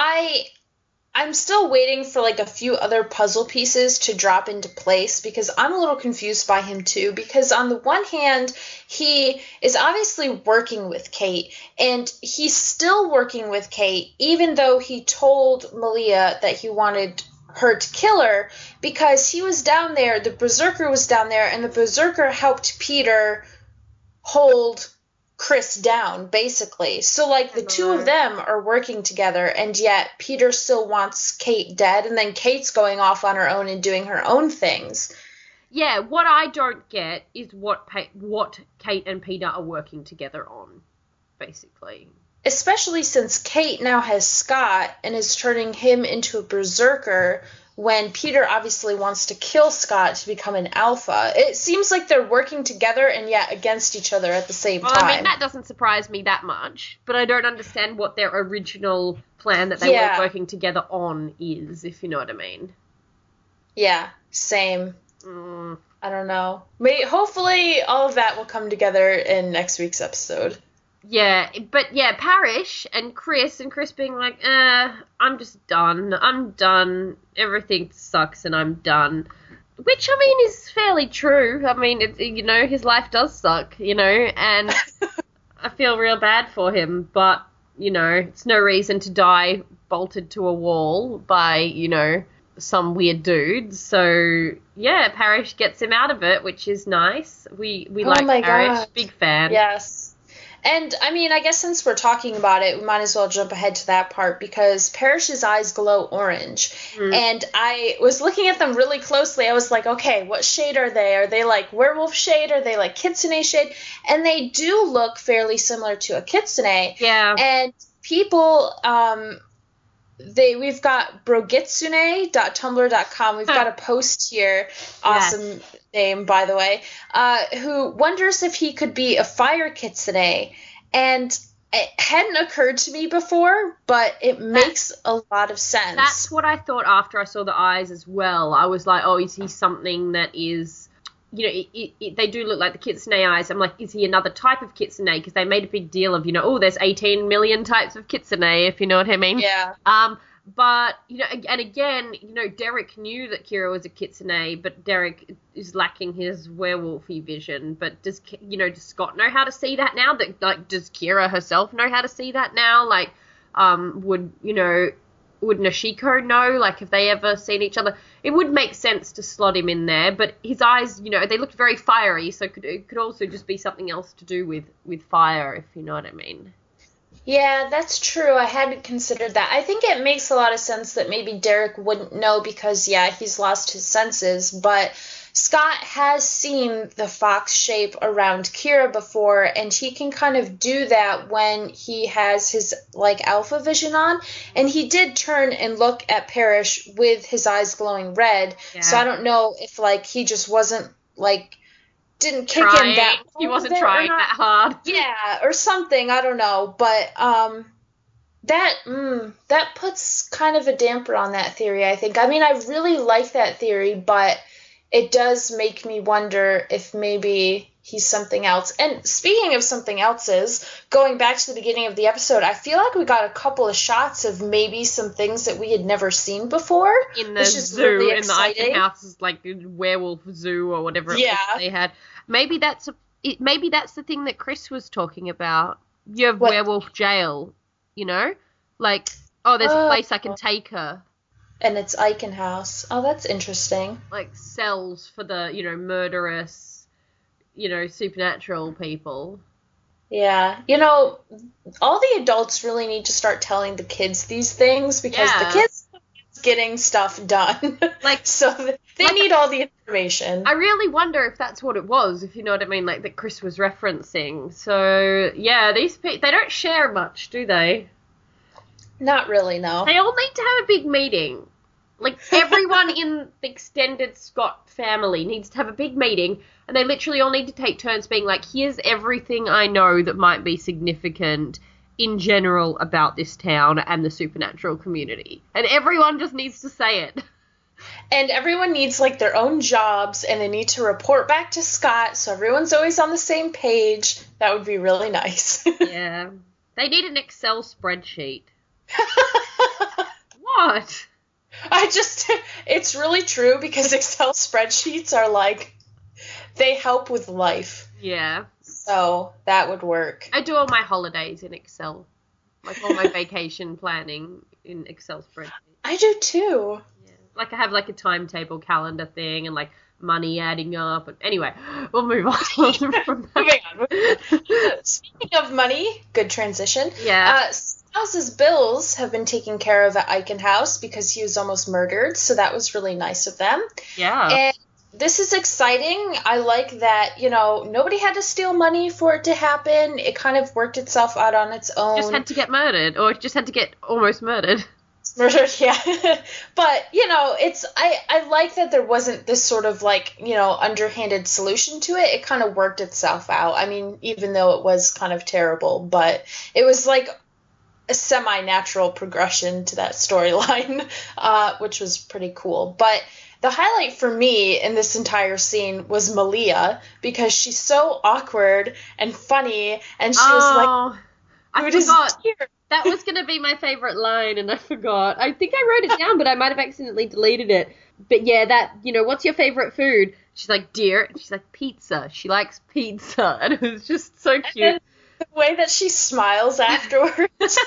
I'm still waiting for, like, a few other puzzle pieces to drop into place, because I'm a little confused by him, too. Because on the one hand, he is obviously working with Kate, and he's still working with Kate, even though he told Malia that he wanted her to kill her, because he was down there, the Berserker was down there, and the Berserker helped Peter hold Chris down, basically. So, like, the two of them are working together, and yet Peter still wants Kate dead, and then Kate's going off on her own and doing her own things. Yeah, what I don't get is what Kate and Peter are working together on, basically. Especially since Kate now has Scott and is turning him into a Berserker, when Peter obviously wants to kill Scott to become an alpha. It seems like they're working together and yet against each other at the same time. I mean, that doesn't surprise me that much, but I don't understand what their original plan that they were working together on is, if you know what I mean. Yeah, same. I don't know. Hopefully all of that will come together in next week's episode. Yeah, but yeah, Parrish and Chris being like, I'm just done. I'm done. Everything sucks and I'm done. Which, I mean, is fairly true. I mean, his life does suck, and I feel real bad for him, but, it's no reason to die bolted to a wall by, some weird dude. So, yeah, Parrish gets him out of it, which is nice. We like Parrish. God. Big fan. Yes. And, I mean, I guess since we're talking about it, we might as well jump ahead to that part, because Parrish's eyes glow orange. And I was looking at them really closely. I was like, okay, what shade are they? Are they like werewolf shade? Are they like kitsune shade? And they do look fairly similar to a kitsune. Yeah. And people, we've got brogitsune.tumblr.com. We've got a post here, awesome name, by the way, who wonders if he could be a fire kitsune. And it hadn't occurred to me before, but it makes a lot of sense. That's what I thought after I saw the eyes as well. I was like, oh, is he something that is... they do look like the kitsune eyes. I'm like, is he another type of kitsune? Because they made a big deal of, there's 18 million types of kitsune, if you know what I mean. Yeah. But, and again, Derek knew that Kira was a kitsune, but Derek is lacking his werewolfy vision. But does Scott know how to see that now? Does Kira herself know how to see that now? Like, would Nashiko know? Like, have they ever seen each other? It would make sense to slot him in there, but his eyes, they looked very fiery, so it could also just be something else to do with fire, if you know what I mean. Yeah, that's true. I hadn't considered that. I think it makes a lot of sense that maybe Derek wouldn't know because, he's lost his senses, but Scott has seen the fox shape around Kira before, and he can kind of do that when he has his, alpha vision on, and he did turn and look at Parrish with his eyes glowing red, so I don't know if, he just wasn't, didn't kick in that hard. He wasn't trying that hard. Yeah, or something, I don't know, but, that puts kind of a damper on that theory, I think. I mean, I really like that theory, but it does make me wonder if maybe he's something else. And speaking of something else's, going back to the beginning of the episode, I feel like we got a couple of shots of maybe some things that we had never seen before. In the zoo, really in the Eichen House's, werewolf zoo or whatever it was they had. Maybe that's the thing that Chris was talking about. You have werewolf jail, there's a place I can take her. And it's Eichen House. Oh, that's interesting. Cells for the, murderous, supernatural people. Yeah. All the adults really need to start telling the kids these things because the kids are getting stuff done. So they need all the information. I really wonder if that's what it was, if you know what I mean, that Chris was referencing. So, yeah, these people, they don't share much, do they? Not really, no. They all need to have a big meeting. Everyone in the extended Scott family needs to have a big meeting, and they literally all need to take turns being like, here's everything I know that might be significant in general about this town and the supernatural community. And everyone just needs to say it. and everyone needs like their own jobs, and they need to report back to Scott, so everyone's always on the same page. That would be really nice. Yeah. They need an Excel spreadsheet. What? It's really true, because Excel spreadsheets are like, they help with life. Yeah. So that would work. I do all my holidays in Excel. Like all my vacation planning in Excel spreadsheet. I do too. Yeah. Like I have like a timetable calendar thing and like money adding up. And anyway, we'll move on from that. Moving on. Speaking of money, good transition. Yeah. House's bills have been taken care of at Eichen House because he was almost murdered, so that was really nice of them. Yeah. And this is exciting. I like that, nobody had to steal money for it to happen. It kind of worked itself out on its own. Just had to get murdered, or just had to get almost murdered. Murdered, yeah. But, I like that there wasn't this sort of underhanded solution to it. It kind of worked itself out. I mean, even though it was kind of terrible, but it was like a semi-natural progression to that storyline, which was pretty cool. But the highlight for me in this entire scene was Malia, because she's so awkward and funny, and she was like, I forgot. That was going to be my favorite line, and I forgot. I think I wrote it down, but I might have accidentally deleted it. But yeah, what's your favorite food? She's like, dear. And she's like, pizza. She likes pizza. And it was just so cute. And the way that she smiles afterwards.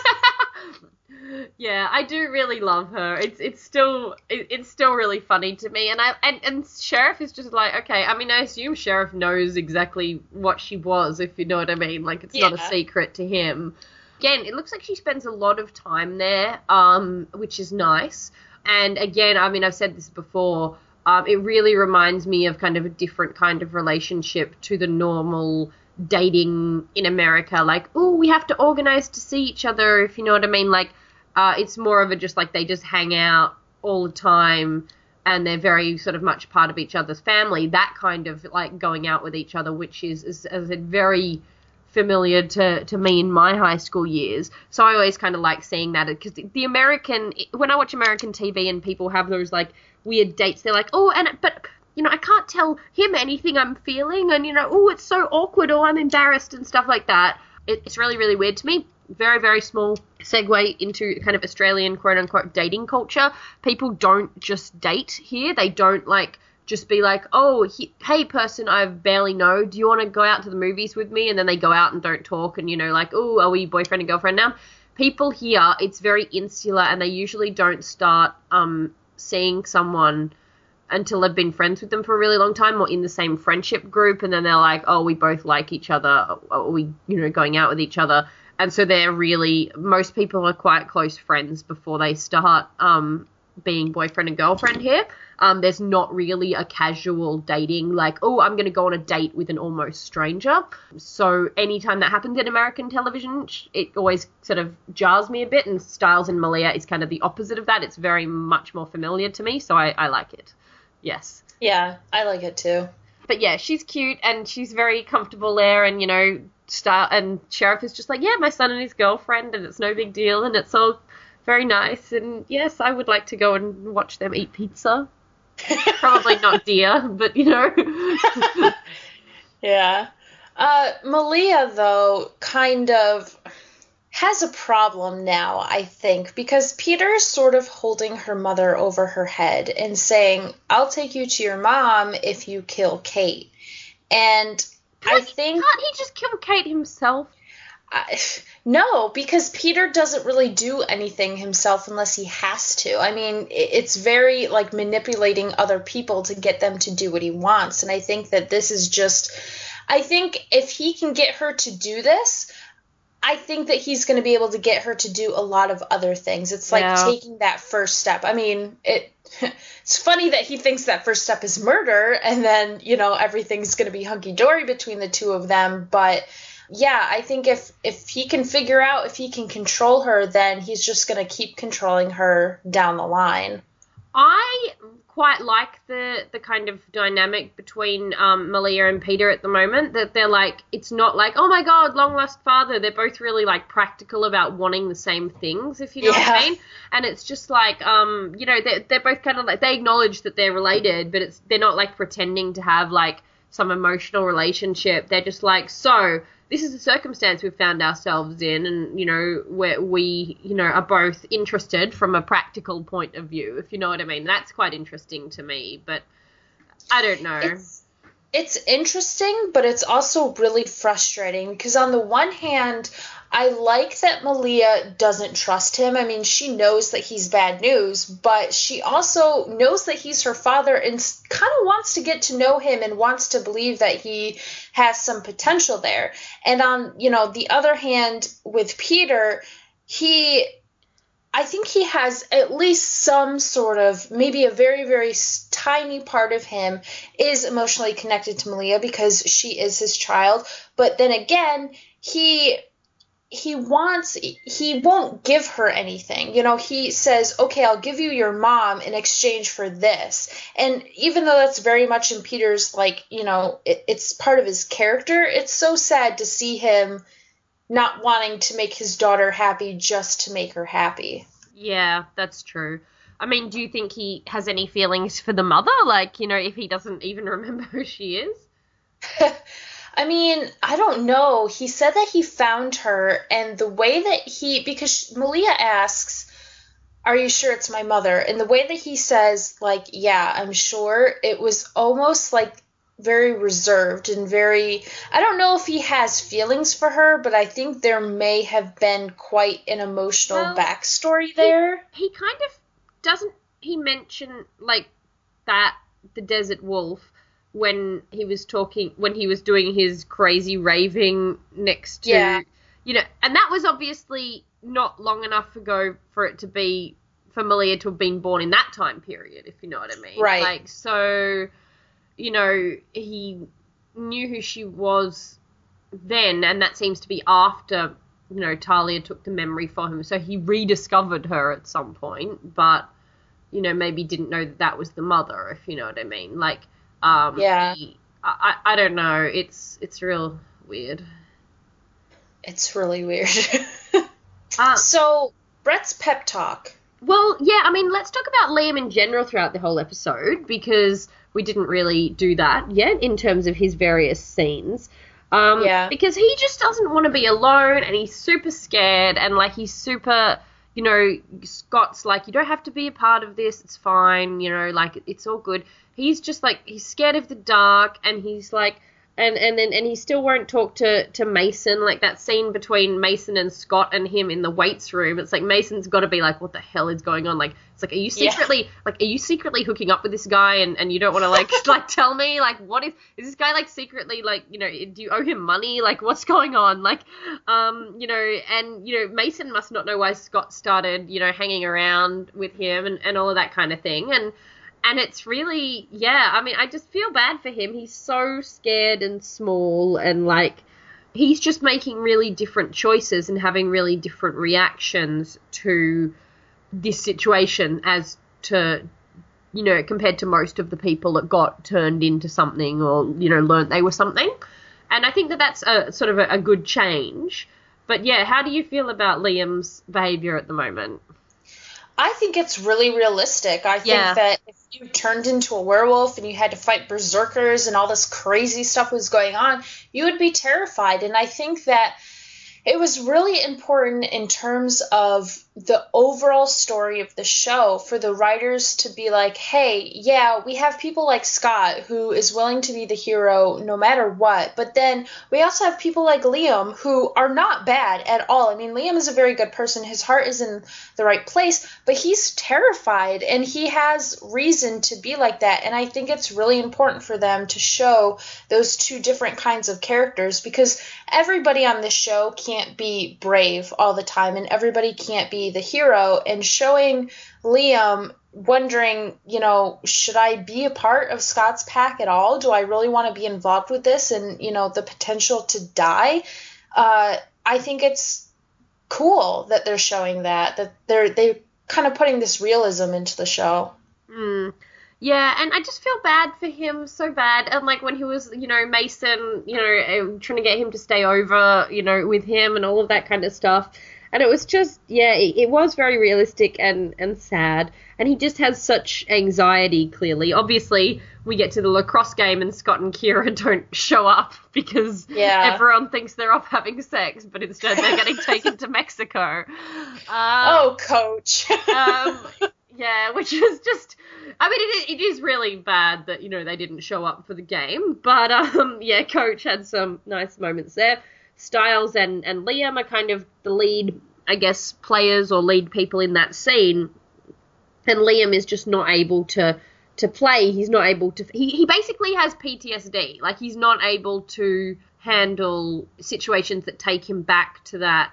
Yeah, I do really love her. It's still really funny to me, and Sheriff is just like, okay. I mean, I assume Sheriff knows exactly what she was, if you know what I mean. Like, it's not a secret to him. Again, it looks like she spends a lot of time there, which is nice. And again, I mean, I've said this before. It really reminds me of kind of a different kind of relationship to the normal dating in America. Like, oh, we have to organize to see each other, if you know what I mean. Like, it's more of a just like they just hang out all the time and they're very sort of much part of each other's family. That kind of like going out with each other, which is as I said, very familiar to me in my high school years. So I always kind of like seeing that, because when I watch American TV and people have those like weird dates, they're like, oh, but I can't tell him anything I'm feeling, and oh, it's so awkward, or I'm embarrassed and stuff like that. It's really, really weird to me. Very, very small segue into kind of Australian quote-unquote dating culture. People don't just date here. They don't just be like, oh, hey, person I barely know, do you want to go out to the movies with me? And then they go out and don't talk, and like, oh, are we boyfriend and girlfriend now? People here, it's very insular, and they usually don't start seeing someone until they've been friends with them for a really long time, or in the same friendship group, and then they're like, oh, we both like each other, are we going out with each other? And so most people are quite close friends before they start being boyfriend and girlfriend here. There's not really a casual dating, like, oh, I'm going to go on a date with an almost stranger. So anytime that happens in American television, it always sort of jars me a bit, and Stiles and Malia is kind of the opposite of that. It's very much more familiar to me, so I like it. Yes. Yeah, I like it too. But yeah, she's cute, and she's very comfortable there, and, and Sheriff is just like, yeah, my son and his girlfriend, and it's no big deal, and it's all very nice. And yes, I would like to go and watch them eat pizza. Probably not deer, but Yeah. Malia, though, kind of has a problem now, I think, because Peter's sort of holding her mother over her head and saying, I'll take you to your mom if you kill Kate. And I think... Can't he just kill Kate himself? No, because Peter doesn't really do anything himself unless he has to. I mean, it's very, manipulating other people to get them to do what he wants. And I think that this is just... I think if he can get her to do this, I think that he's going to be able to get her to do a lot of other things. It's like taking that first step. I mean, it's funny that he thinks that first step is murder, and then, everything's going to be hunky-dory between the two of them. But, yeah, I think if he can figure out if he can control her, then he's just going to keep controlling her down the line. I quite like the kind of dynamic between Malia and Peter at the moment, that they're like, it's not like, oh my god, long lost father. They're both really like practical about wanting the same things, if you know what I mean. And it's just like, you know, they're both kind of like, they acknowledge that they're related, but they're not like pretending to have like some emotional relationship. They're just like, so this is the circumstance we've found ourselves in, and, you know, where we, you know, are both interested from a practical point of view, if you know what I mean. That's quite interesting to me, but I don't know. It's interesting, but it's also really frustrating, because on the one hand, I like that Malia doesn't trust him. I mean, she knows that he's bad news, but she also knows that he's her father and kind of wants to get to know him and wants to believe that he has some potential there. And on, you know, the other hand, with Peter, I think he has at least some sort of, maybe a very, very tiny part of him is emotionally connected to Malia because she is his child. But then again, he won't give her anything. You know, he says, okay, I'll give you your mom in exchange for this. And even though that's very much in Peter's, like, you know, it's part of his character, it's so sad to see him not wanting to make his daughter happy just to make her happy. Yeah, that's true. I mean, do you think he has any feelings for the mother? Like, you know, if he doesn't even remember who she is? I mean, I don't know. He said that he found her, and the way that because Malia asks, are you sure it's my mother? And the way that he says, like, yeah, I'm sure, it was almost like very reserved and very, I don't know if he has feelings for her, but I think there may have been quite an emotional backstory there. He kind of doesn't, he mention, like, that, the Desert Wolf, when he was doing his crazy raving next to, you know, and that was obviously not long enough ago for Malia to have been born in that time period, if you know what I mean. Right. Like, so, you know, he knew who she was then, and that seems to be after, you know, Talia took the memory for him, so he rediscovered her at some point, but, you know, maybe didn't know that was the mother, if you know what I mean. Like, I don't know. It's real weird. It's really weird. So, Brett's pep talk. Well, yeah, I mean, let's talk about Liam in general throughout the whole episode, because we didn't really do that yet in terms of his various scenes. Because he just doesn't want to be alone, and he's super scared, and, like, he's super, you know, Scott's like, you don't have to be a part of this, it's fine, you know, like, it's all good. He's just, like, he's scared of the dark, and he's, like, and he still won't talk to Mason, like, that scene between Mason and Scott and him in the weights room, it's like, Mason's got to be like, what the hell is going on? Like, it's like, are you secretly hooking up with this guy, and you don't want to, like, like, tell me, like, what is this guy, like, secretly, like, you know, do you owe him money? Like, what's going on? Like, you know, and, you know, Mason must not know why Scott started, you know, hanging around with him and all of that kind of thing, and it's really, yeah, I mean, I just feel bad for him. He's so scared and small, and, like, he's just making really different choices and having really different reactions to this situation as to, you know, compared to most of the people that got turned into something or, you know, learnt they were something. And I think that that's a sort of a good change. But, yeah, how do you feel about Liam's behaviour at the moment? I think it's really realistic. I think that if you turned into a werewolf and you had to fight berserkers and all this crazy stuff was going on, you would be terrified. And I think that it was really important in terms of the overall story of the show for the writers to be like, hey, yeah, we have people like Scott who is willing to be the hero no matter what. But then we also have people like Liam who are not bad at all. I mean, Liam is a very good person. His heart is in the right place, but he's terrified and he has reason to be like that. And I think it's really important for them to show those two different kinds of characters, because everybody on this show can't be brave all the time and everybody can't be the hero. And showing Liam wondering, you know, should I be a part of Scott's pack at all? Do I really want to be involved with this? And, you know, the potential to die. I think it's cool that they're showing that they're kind of putting this realism into the show. Yeah, and I just feel bad for him, so bad. And, like, when he was, Mason, trying to get him to stay over, with him and all of that kind of stuff. And it was just, it was very realistic and sad. And he just has such anxiety, clearly. Obviously, we get to the lacrosse game and Scott and Kira don't show up because everyone thinks they're off having sex, but instead they're getting taken to Mexico. Coach. Yeah, which is just, I mean, it is really bad that, they didn't show up for the game. But, Coach had some nice moments there. Stiles and Liam are kind of the lead, I guess, players or lead people in that scene. And Liam is just not able to play. He's not able to, he basically has PTSD. Like, he's not able to handle situations that take him back to that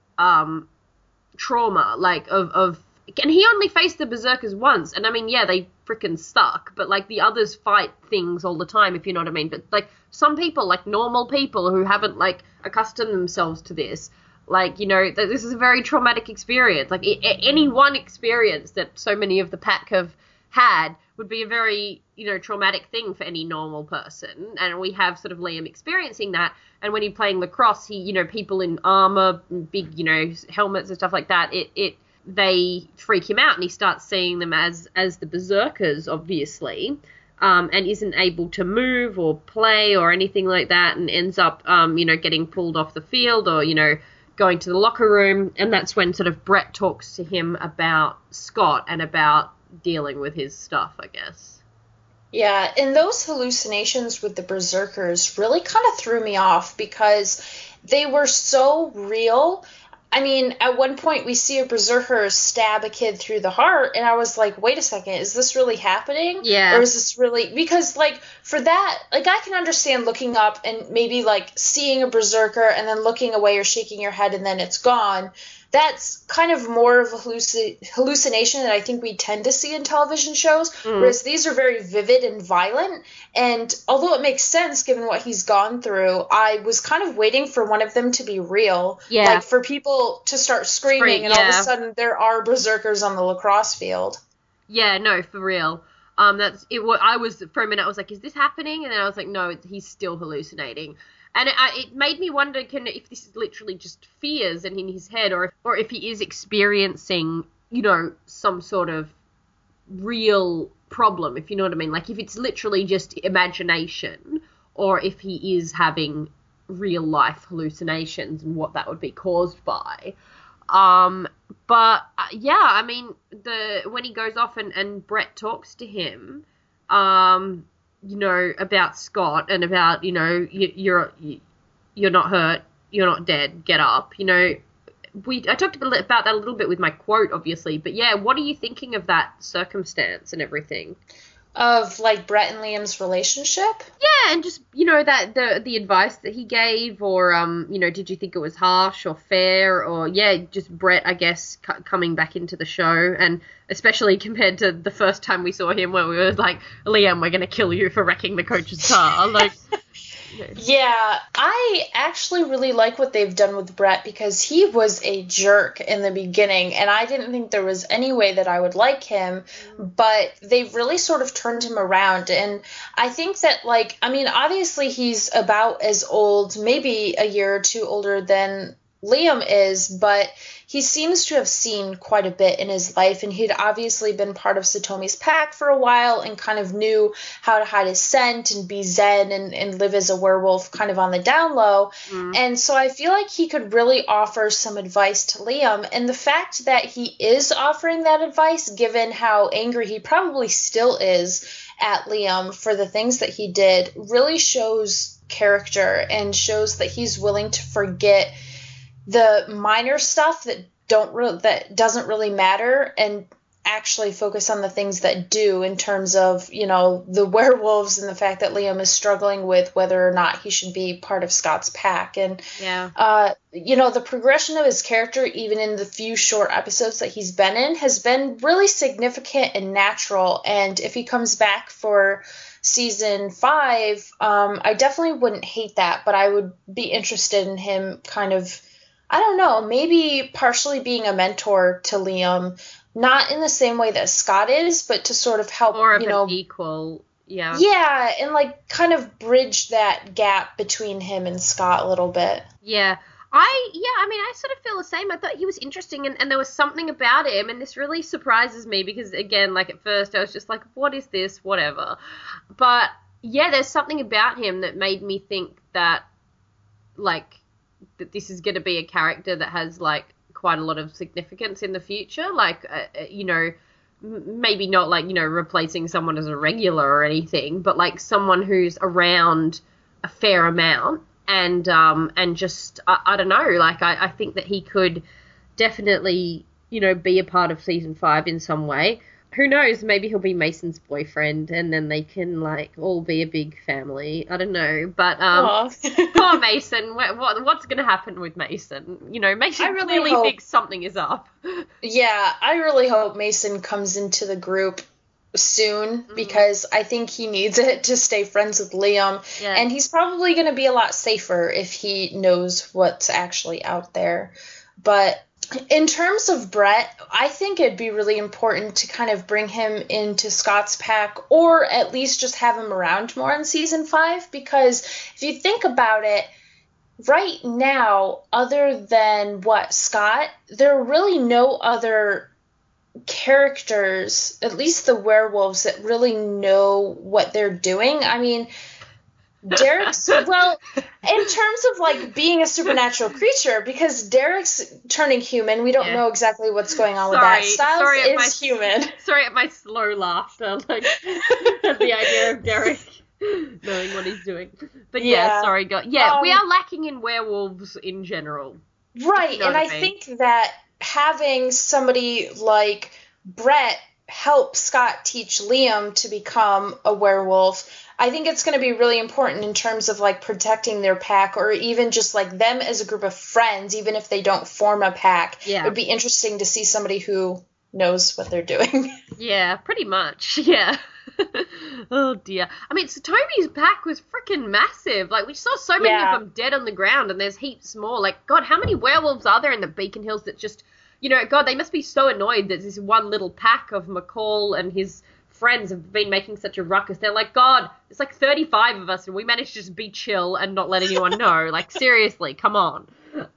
trauma, like, of and he only faced the Berserkers once, and I mean, they freaking suck, but, like, the others fight things all the time, if you know what I mean, but, like, some people, like, normal people who haven't, like, accustomed themselves to this, like, this is a very traumatic experience, like, any one experience that so many of the pack have had would be a very, traumatic thing for any normal person, and we have sort of Liam experiencing that, and when he's playing lacrosse, people in armor, big, helmets and stuff like that, they freak him out, and he starts seeing them as the Berserkers, obviously, and isn't able to move or play or anything like that, and ends up, getting pulled off the field or, going to the locker room, and that's when sort of Brett talks to him about Scott and about dealing with his stuff, I guess. Yeah, and those hallucinations with the Berserkers really kind of threw me off because they were so real. I mean, at one point we see a Berserker stab a kid through the heart, and I was like, wait a second, is this really happening? Yeah. Or is this really... Because, like, for that, like, I can understand looking up and maybe, like, seeing a Berserker and then looking away or shaking your head and then it's gone. That's kind of more of a hallucination that I think we tend to see in television shows, whereas these are very vivid and violent. And although it makes sense given what he's gone through, I was kind of waiting for one of them to be real. Yeah. Like for people to start screaming and all of a sudden there are Berserkers on the lacrosse field. Yeah, no, for real. That's it. I was, for a minute, I was like, is this happening? And then I was like, no, he's still hallucinating. And it made me wonder, if this is literally just fears and in his head, or if he is experiencing, some sort of real problem, if you know what I mean. Like, if it's literally just imagination, or if he is having real life hallucinations and what that would be caused by. But I mean, when he goes off and Brett talks to him, about Scott and about, you're not hurt, you're not dead, get up, I talked about that a little bit with my quote, obviously, but what are you thinking of that circumstance and everything? Of, like, Brett and Liam's relationship? Yeah, and just, that the advice that he gave, or, did you think it was harsh or fair, or, just Brett, I guess, coming back into the show, and especially compared to the first time we saw him where we were like, Liam, we're going to kill you for wrecking the coach's car, like... Yeah, I actually really like what they've done with Brett because he was a jerk in the beginning, and I didn't think there was any way that I would like him, but they really sort of turned him around, and I think that, like, I mean, obviously he's about as old, maybe a year or two older than Liam is, but he seems to have seen quite a bit in his life, and he'd obviously been part of Satomi's pack for a while and kind of knew how to hide his scent and be zen and live as a werewolf kind of on the down low. And so I feel like he could really offer some advice to Liam, and the fact that he is offering that advice, given how angry he probably still is at Liam for the things that he did, really shows character and shows that he's willing to forget the minor stuff that doesn't really matter and actually focus on the things that do, in terms of, the werewolves and the fact that Liam is struggling with whether or not he should be part of Scott's pack. And, the progression of his character, even in the few short episodes that he's been in, has been really significant and natural. And if he comes back for season 5, I definitely wouldn't hate that, but I would be interested in him kind of, I don't know, maybe partially being a mentor to Liam, not in the same way that Scott is, but to sort of help, More of an equal, yeah. Yeah, and like kind of bridge that gap between him and Scott a little bit. Yeah. I sort of feel the same. I thought he was interesting, and there was something about him, and this really surprises me because, again, like at first I was just like, what is this? Whatever. But yeah, there's something about him that made me think that, like, that this is going to be a character that has, like, quite a lot of significance in the future. Like, you know, maybe not like, you know, replacing someone as a regular or anything, but like someone who's around a fair amount. And just, I don't know, like, I think that he could definitely, you know, be a part of season 5 in some way. Who knows, maybe he'll be Mason's boyfriend and then they can, like, all be a big family. I don't know, but, poor Mason, what's going to happen with Mason? You know, Mason clearly thinks something is up. Yeah, I really hope Mason comes into the group soon because I think he needs it to stay friends with Liam, and he's probably going to be a lot safer if he knows what's actually out there. But in terms of Brett, I think it'd be really important to kind of bring him into Scott's pack, or at least just have him around more in season 5, because if you think about it, right now, other than Scott, there are really no other characters, at least the werewolves, that really know what they're doing. I mean, Derek's, well, in terms of like being a supernatural creature, because Derek's turning human, we don't know exactly what's going on with that. Stiles is human. Sorry at my slow laughter, like at the idea of Derek knowing what he's doing. But yeah, sorry, God. Yeah, we are lacking in werewolves in general. Right, you know, and I think that having somebody like Brett help Scott teach Liam to become a werewolf, I think it's going to be really important in terms of like protecting their pack, or even just like them as a group of friends, even if they don't form a pack. Yeah. It would be interesting to see somebody who knows what they're doing. Yeah, pretty much. Yeah. Oh dear. I mean, Satomi's pack was freaking massive. Like, we saw so many of them dead on the ground, and there's heaps more. Like, God, how many werewolves are there in the Beacon Hills that just, you know, God, they must be so annoyed that this one little pack of McCall and his friends have been making such a ruckus. They're like, God, it's like 35 of us, and we managed to just be chill and not let anyone know. Like, seriously, come on.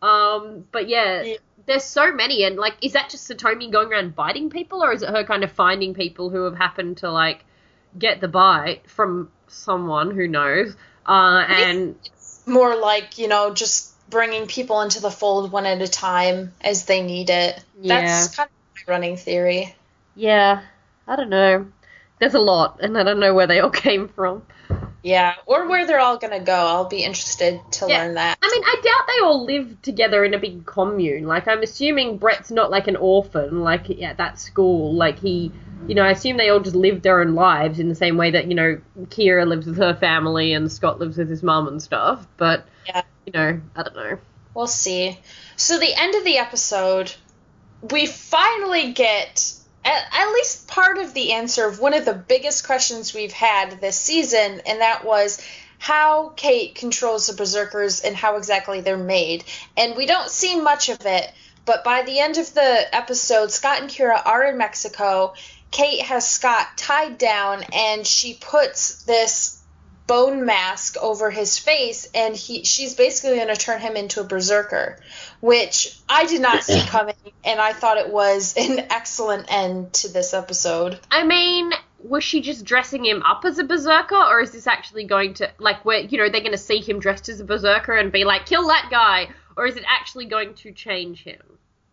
But yeah, there's so many, and like, is that just Satomi going around biting people, or is it her kind of finding people who have happened to like get the bite from someone who knows? And it's more like, you know, just bringing people into the fold one at a time as they need it. Yeah. That's kind of my running theory. Yeah, I don't know. There's a lot, and I don't know where they all came from. Yeah, or where they're all going to go. I'll be interested to learn that. I mean, I doubt they all live together in a big commune. Like, I'm assuming Brett's not like an orphan, like, at that school. Like, he, you know, I assume they all just live their own lives in the same way that, you know, Kira lives with her family and Scott lives with his mum and stuff. But, you know, I don't know. We'll see. So the end of the episode, we finally get at least part of the answer of one of the biggest questions we've had this season, and that was how Kate controls the Berserkers and how exactly they're made. And we don't see much of it, but by the end of the episode, Scott and Kira are in Mexico. Kate has Scott tied down, and she puts this bone mask over his face, and she's basically going to turn him into a berserker, which I did not see coming, and I thought it was an excellent end to this episode. I mean, was she just dressing him up as a berserker, or is this actually going to, like, where, you know, they're going to see him dressed as a berserker and be like, kill that guy, or is it actually going to change him?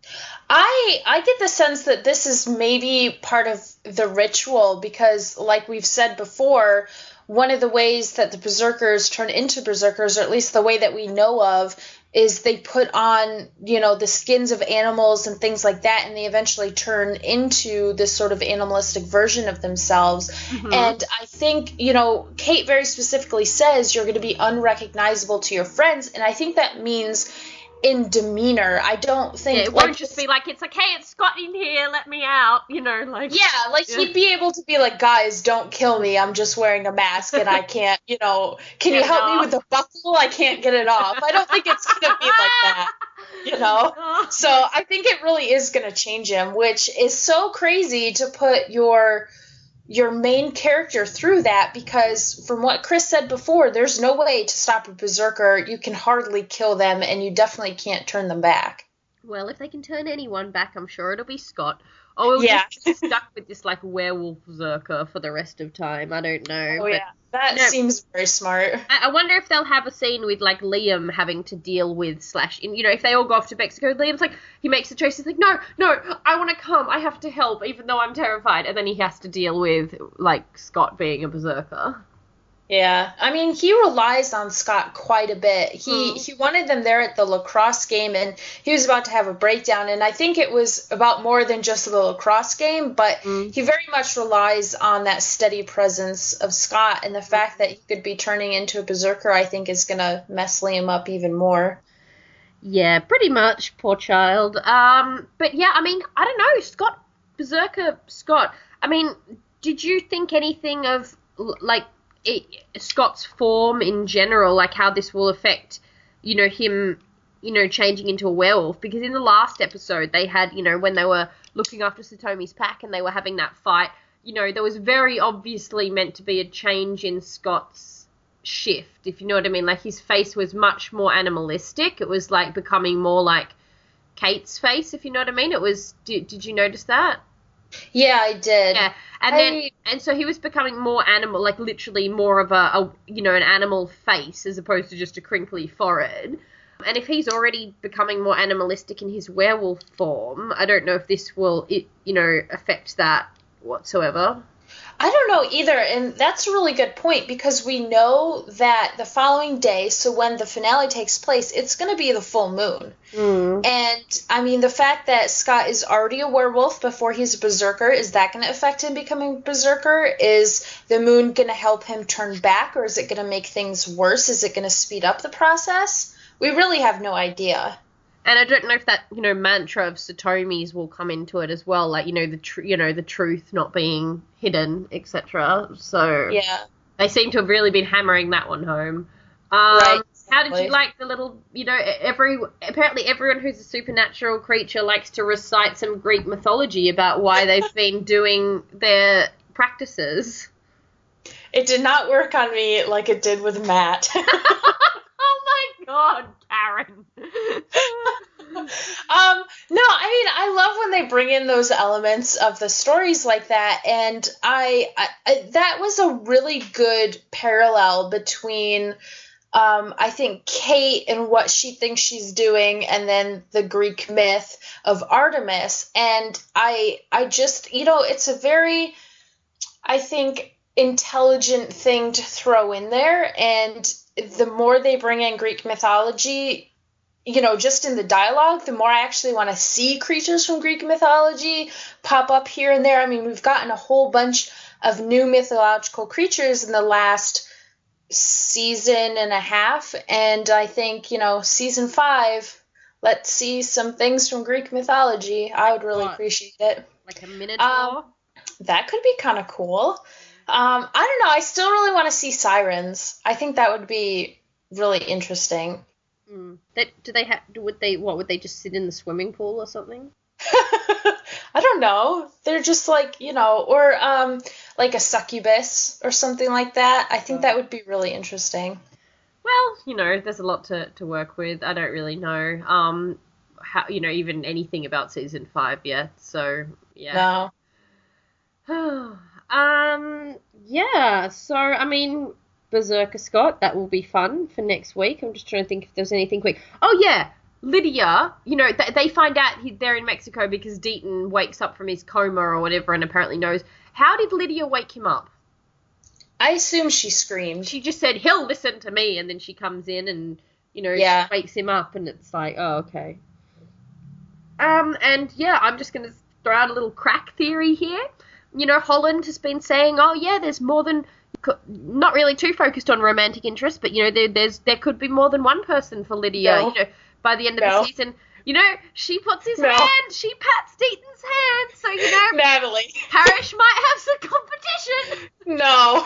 I get the sense that this is maybe part of the ritual, because, like we've said before, one of the ways that the Berserkers turn into Berserkers, or at least the way that we know of, is they put on, you know, the skins of animals and things like that, and they eventually turn into this sort of animalistic version of themselves. Mm-hmm. And I think, you know, Kate very specifically says you're going to be unrecognizable to your friends, and I think that means in demeanor. I don't think it won't just be like, it's like, hey, it's Scott in here, let me out, you know, like. Yeah, like he'd be able to be like, guys, don't kill me, I'm just wearing a mask and I can't, you know, can you help me with the buckle? I can't get it off. I don't think it's gonna be like that. you know? So I think it really is going to change him, which is so crazy to put your main character through that, because from what Chris said before, there's no way to stop a berserker. You can hardly kill them, and you definitely can't turn them back. Well, if they can turn anyone back, I'm sure it'll be Scott. Or we'll just be stuck with this, like, werewolf berserker for the rest of time. I don't know. Oh, yeah. That seems very smart. I wonder if they'll have a scene with, like, Liam having to deal with if they all go off to Mexico, Liam's like, he makes the choice, he's like, no, I want to come, I have to help, even though I'm terrified. And then he has to deal with, like, Scott being a berserker. Yeah, I mean, he relies on Scott quite a bit. He wanted them there at the lacrosse game, and he was about to have a breakdown, and I think it was about more than just the lacrosse game, but he very much relies on that steady presence of Scott, and the fact that he could be turning into a berserker, I think, is going to mess Liam up even more. Yeah, pretty much, poor child. But yeah, I mean, I don't know, Berserker Scott, I mean, did you think anything of, like, Scott's form in general, like how this will affect, him, changing into a werewolf? Because in the last episode they had, when they were looking after Satomi's pack and they were having that fight, there was very obviously meant to be a change in Scott's shift, if you know what I mean. Like, his face was much more animalistic. It was like becoming more like Kate's face, if you know what I mean. It was, did you notice that? Yeah, I did. Yeah, and so he was becoming more animal, like literally more of an animal face as opposed to just a crinkly forehead. And if he's already becoming more animalistic in his werewolf form, I don't know if this will, affect that whatsoever. I don't know either, and that's a really good point, because we know that the following day, so when the finale takes place, it's going to be the full moon. And, I mean, the fact that Scott is already a werewolf before he's a berserker, is that going to affect him becoming a berserker? Is the moon going to help him turn back, or is it going to make things worse? Is it going to speed up the process? We really have no idea. And I don't know if that, mantra of Satomi's will come into it as well, like, the truth not being hidden, etc. So yeah, they seem to have really been hammering that one home. Right. How did you like the little, apparently everyone who's a supernatural creature likes to recite some Greek mythology about why they've been doing their practices. It did not work on me like it did with Matt. Oh my God, Karen. No, I mean, I love when they bring in those elements of the stories like that, and I that was a really good parallel between, I think, Kate and what she thinks she's doing, and then the Greek myth of Artemis, and I just, it's a very, I think, intelligent thing to throw in there, and the more they bring in Greek mythology, just in the dialogue, the more I actually want to see creatures from Greek mythology pop up here and there. I mean, we've gotten a whole bunch of new mythological creatures in the last season and a half, and I think, season 5, let's see some things from Greek mythology. I would really appreciate it. Like a minotaur? That could be kind of cool. I don't know. I still really want to see sirens. I think that would be really interesting. Would they just sit in the swimming pool or something? I don't know. They're just like, or like a succubus or something like that. I think that would be really interesting. Well, there's a lot to work with. I don't really know how, even anything about season 5 yet. So, yeah. No. Yeah, so, I mean, Berserker Scott, that will be fun for next week. I'm just trying to think if there's anything quick. Oh, yeah, Lydia, they find out they're in Mexico because Deaton wakes up from his coma or whatever and apparently knows. How did Lydia wake him up? I assume she screamed. She just said, he'll listen to me, and then she comes in and, she wakes him up, and it's like, oh, okay. And, yeah, I'm just going to throw out a little crack theory here. Holland has been saying, oh, yeah, there's more than, not really too focused on romantic interest, but, there could be more than one person for Lydia, No. By the end of the season. She puts his hand, she pats Deaton's hand, so, Natalie. Parrish might have some competition. No.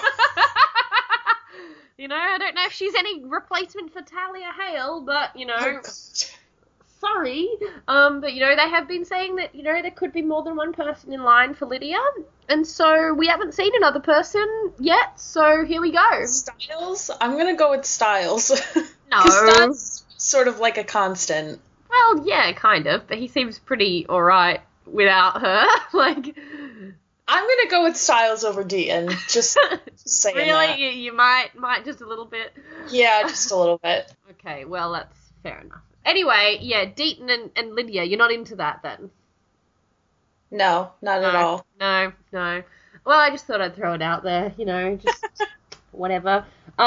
I don't know if she's any replacement for Talia Hale, but, Oh, sorry. But, they have been saying that, there could be more than one person in line for Lydia. And so we haven't seen another person yet, so here we go. Styles? I'm going to go with Styles. No. Styles is sort of like a constant. Well, yeah, kind of, but he seems pretty alright without her. Like, I'm going to go with Styles over Deaton, just saying really? that. You might just a little bit? Yeah, just a little bit. Okay, well, that's fair enough. Anyway, yeah, Deaton and Lydia, you're not into that then? No, not at all. No. Well, I just thought I'd throw it out there, just whatever.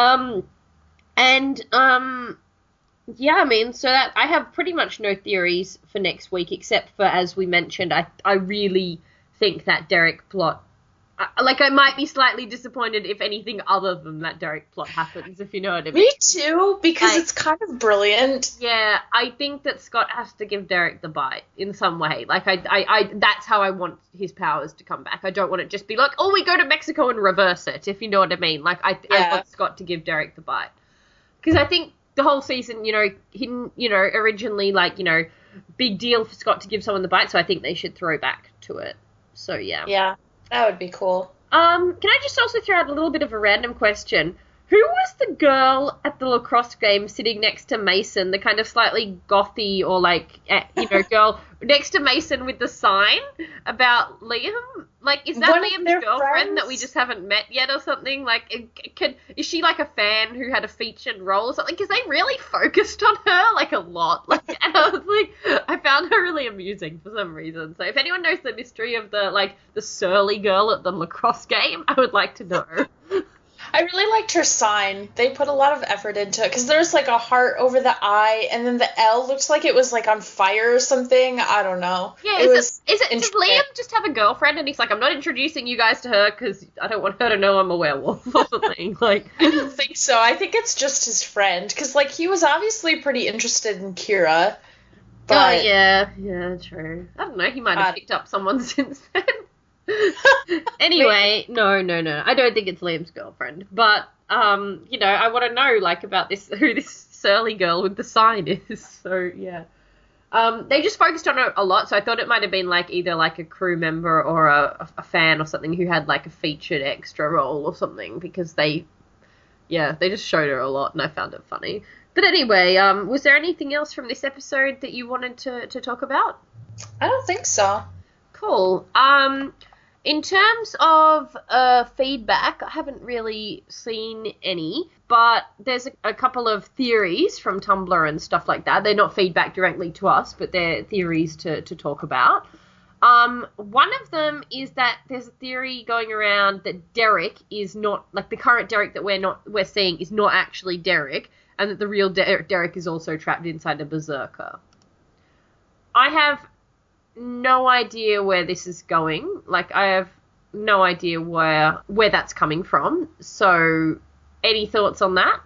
Yeah, I mean, so that I have pretty much no theories for next week, except for, as we mentioned, I really think that Derek plot, I might be slightly disappointed if anything other than that Derek plot happens, if you know what I mean. Me too, because it's kind of brilliant. Yeah, I think that Scott has to give Derek the bite in some way. Like, I that's how I want his powers to come back. I don't want it just be like, oh, we go to Mexico and reverse it, if you know what I mean. Like, I want Scott to give Derek the bite. Because I think the whole season, originally, big deal for Scott to give someone the bite, so I think they should throw back to it. So, yeah. Yeah, that would be cool. Can I just also throw out a little bit of a random question? Who was the girl at the lacrosse game sitting next to Mason, the kind of slightly gothy or, girl next to Mason with the sign about Liam? Like, is that Liam's girlfriend that we just haven't met yet or something? Like, is she, like, a fan who had a featured role or something? Because they really focused on her, like, a lot. Like, and I was like, I found her really amusing for some reason. So if anyone knows the mystery of the surly girl at the lacrosse game, I would like to know. I really liked her sign. They put a lot of effort into it, because there's, like, a heart over the I, and then the L looks like it was, like, on fire or something. I don't know. Yeah, does Liam just have a girlfriend, and he's like, I'm not introducing you guys to her, because I don't want her to know I'm a werewolf or something? Like, I don't think so. I think it's just his friend, because, like, he was obviously pretty interested in Kira. But... Oh, yeah, true. I don't know, he might have picked up someone since then. Anyway, no. I don't think it's Liam's girlfriend, but I want to know about who this surly girl with the sign is. So yeah, they just focused on it a lot. So I thought it might have been either a crew member or a fan or something who had a featured extra role or something, because they just showed her a lot, and I found it funny. But anyway, was there anything else from this episode that you wanted to talk about? I don't think so. Cool. In terms of feedback, I haven't really seen any, but there's a couple of theories from Tumblr and stuff like that. They're not feedback directly to us, but they're theories to talk about. One of them is that there's a theory going around that Derek is not, the current Derek that we're seeing is not actually Derek, and that the real Derek is also trapped inside a berserker. I have no idea where this is going. I have no idea where that's coming from. So, any thoughts on that?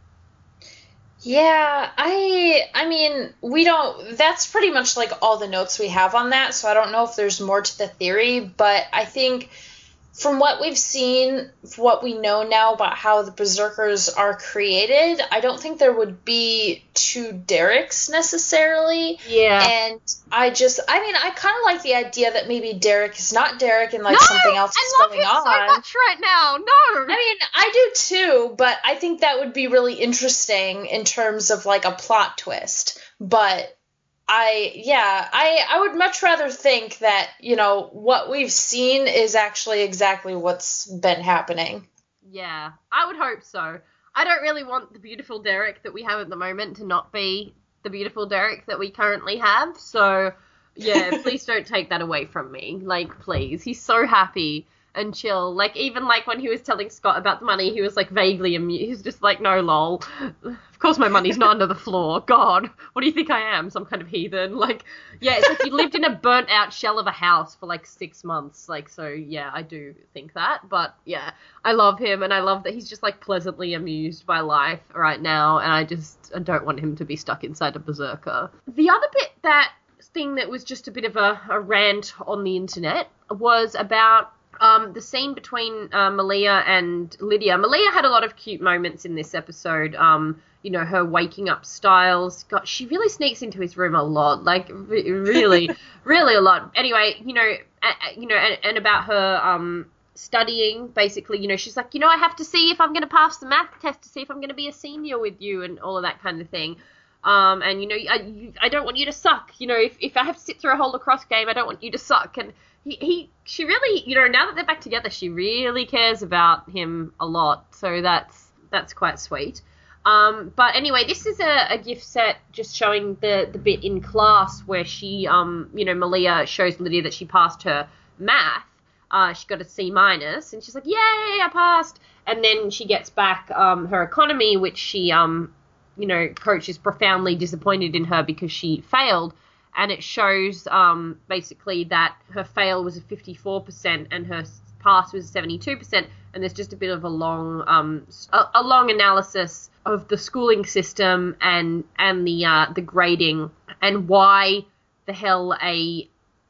Yeah, I mean, we don't, that's pretty much all the notes we have on that, so I don't know if there's more to the theory, but I think from what we've seen, what we know now about how the Berserkers are created, I don't think there would be two Dereks necessarily. Yeah. And I kind of like the idea that maybe Derek is not Derek and something else is going on. I love him so much right now. No. I mean, I do too, but I think that would be really interesting in terms of a plot twist. But I would much rather think that, what we've seen is actually exactly what's been happening. Yeah, I would hope so. I don't really want the beautiful Derek that we have at the moment to not be the beautiful Derek that we currently have. So, yeah, please don't take that away from me. Please. He's so happy and chill. Even when he was telling Scott about the money, he was vaguely amused. He was just no lol. Of course my money's not under the floor. God, what do you think I am? Some kind of heathen? It's he lived in a burnt out shell of a house for 6 months. So yeah, I do think that. But yeah, I love him, and I love that he's just pleasantly amused by life right now, and I don't want him to be stuck inside a berserker. The other thing that was just a bit of a rant on the internet was about The scene between Malia and Lydia. Malia had a lot of cute moments in this episode. Her waking up styles. God, she really sneaks into his room a lot. Like, really, really a lot. Anyway, and about her studying, basically, she's like, I have to see if I'm going to pass the math test to see if I'm going to be a senior with you and all of that kind of thing. I don't want you to suck. If I have to sit through a whole lacrosse game, I don't want you to suck. And she really, now that they're back together, she really cares about him a lot. So that's quite sweet. But anyway, this is a gift set just showing the bit in class where she, Malia shows Lydia that she passed her math. She got a C-, and she's like, yay, I passed. And then she gets back her economy, which she, Coach is profoundly disappointed in her because she failed. And it shows basically that her fail was a 54% and her pass was 72%. And there's just a bit of a long analysis of the schooling system and the grading and why the hell a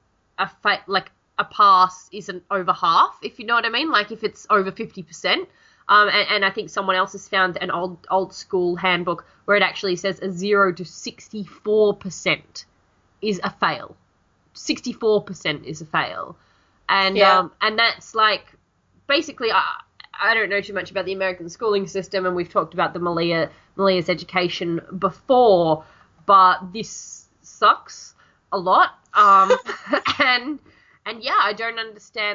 pass isn't over half, if you know what I mean. Like if it's over 50%. And I think someone else has found an old school handbook where it actually says a 0 to 64% is a fail. 64% is a fail. And and that's like basically I don't know too much about the American schooling system, and we've talked about the Malia's education before, but this sucks a lot. And yeah, I don't understand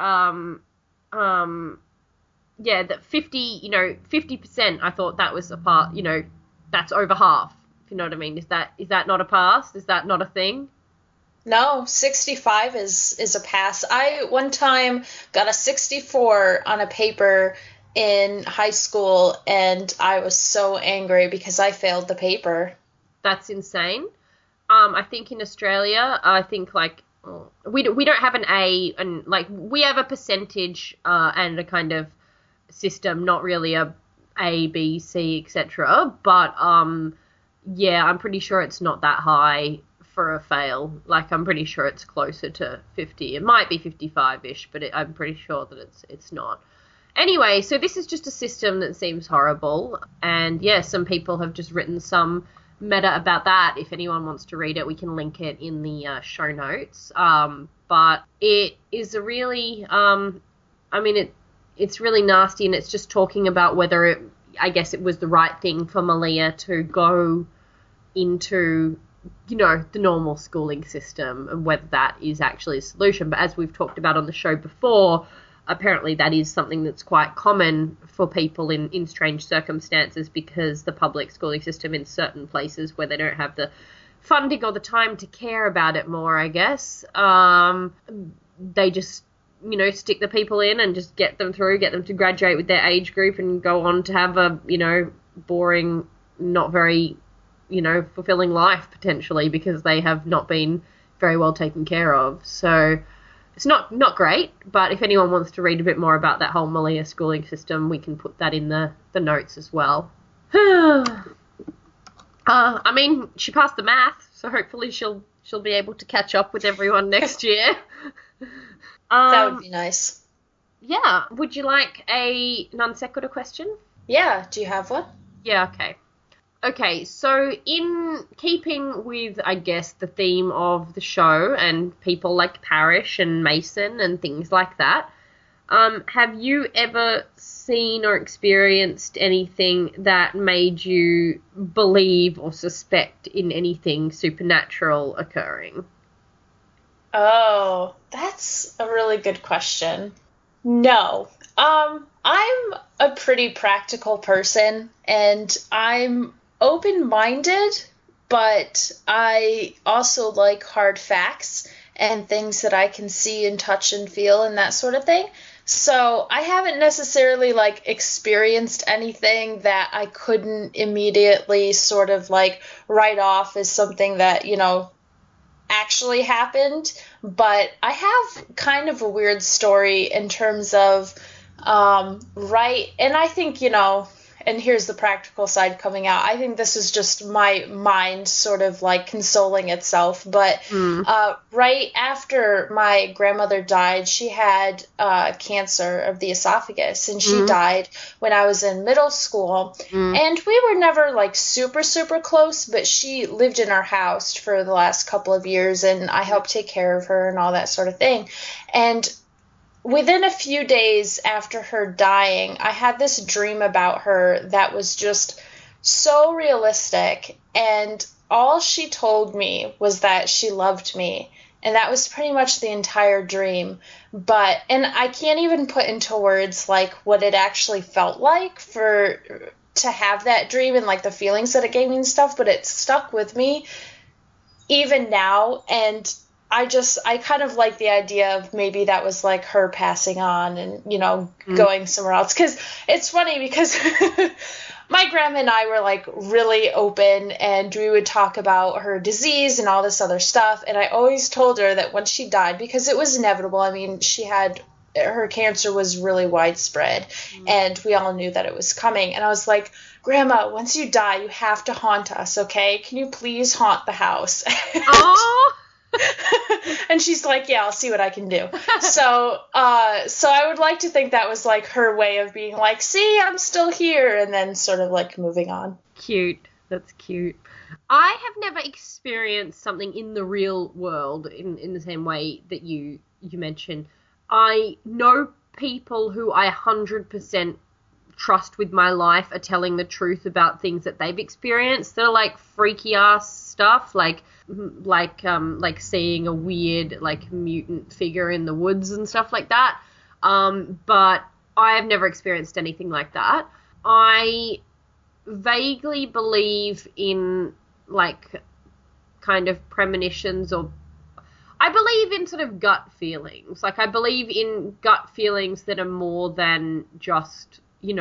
that 50%, I thought that was a part, that's over half, if you know what I mean. Is that not a pass? Is that not a thing? No, 65 is a pass. I one time got a 64 on a paper in high school, and I was so angry because I failed the paper. That's insane. I think in Australia, we don't have an A, and we have a percentage and a kind of system, not really a B, C, etc. But I'm pretty sure it's not that high for a fail. I'm pretty sure it's closer to 50. It might be 55-ish, but I'm pretty sure that it's not. Anyway, so this is just a system that seems horrible, and some people have just written some meta about that. If anyone wants to read it, we can link it in the show notes. But it is a really, it's really nasty, and it's just talking about whether it was the right thing for Malia to go into, the normal schooling system, and whether that is actually a solution. But as we've talked about on the show before, apparently that is something that's quite common for people in strange circumstances, because the public schooling system in certain places where they don't have the funding or the time to care about it more, I guess, they just, stick the people in and just get them to graduate with their age group and go on to have a, boring, not very, fulfilling life potentially, because they have not been very well taken care of. So it's not great, but if anyone wants to read a bit more about that whole Malia schooling system, we can put that in the notes as well. She passed the math, so hopefully she'll be able to catch up with everyone next year. That would be nice. Yeah. Would you like a non sequitur question? Yeah. Do you have one? Yeah, okay. Okay, so in keeping with, I guess, the theme of the show and people like Parrish and Mason and things like that, have you ever seen or experienced anything that made you believe or suspect in anything supernatural occurring? Oh, that's a really good question. No. I'm a pretty practical person, and I'm open-minded, but I also like hard facts and things that I can see and touch and feel and that sort of thing. So I haven't necessarily experienced anything that I couldn't immediately sort of write off as something that, actually happened. But I have kind of a weird story in terms of, and I think, and here's the practical side coming out. I think this is just my mind sort of like consoling itself. But right after my grandmother died, she had cancer of the esophagus, and she died when I was in middle school. And we were never like super, super close, but she lived in our house for the last couple of years, and I helped take care of her and all that sort of thing. And within a few days after her dying, I had this dream about her that was just so realistic, and all she told me was that she loved me, and that was pretty much the entire dream. And I can't even put into words like what it actually felt like to have that dream and like the feelings that it gave me and stuff, but it stuck with me even now. And I kind of like the idea of maybe that was like her passing on and, going somewhere else. Because it's funny because my grandma and I were like really open, and we would talk about her disease and all this other stuff. And I always told her that when she died, because it was inevitable, I mean, her cancer was really widespread, and we all knew that it was coming. And I was like, Grandma, once you die, you have to haunt us, okay? Can you please haunt the house? Oh. And she's like, yeah, I'll see what I can do. So I would like to think that was like her way of being like, see, I'm still here, and then sort of like moving on. Cute. That's cute. I have never experienced something in the real world in the same way that you mentioned. I know people who I 100% trust with my life are telling the truth about things that they've experienced that are like freaky ass stuff, like seeing a weird like mutant figure in the woods and stuff like that. But I have never experienced anything like that. I vaguely believe in like kind of premonitions, or I believe in sort of gut feelings. Like I believe in gut feelings that are more than just,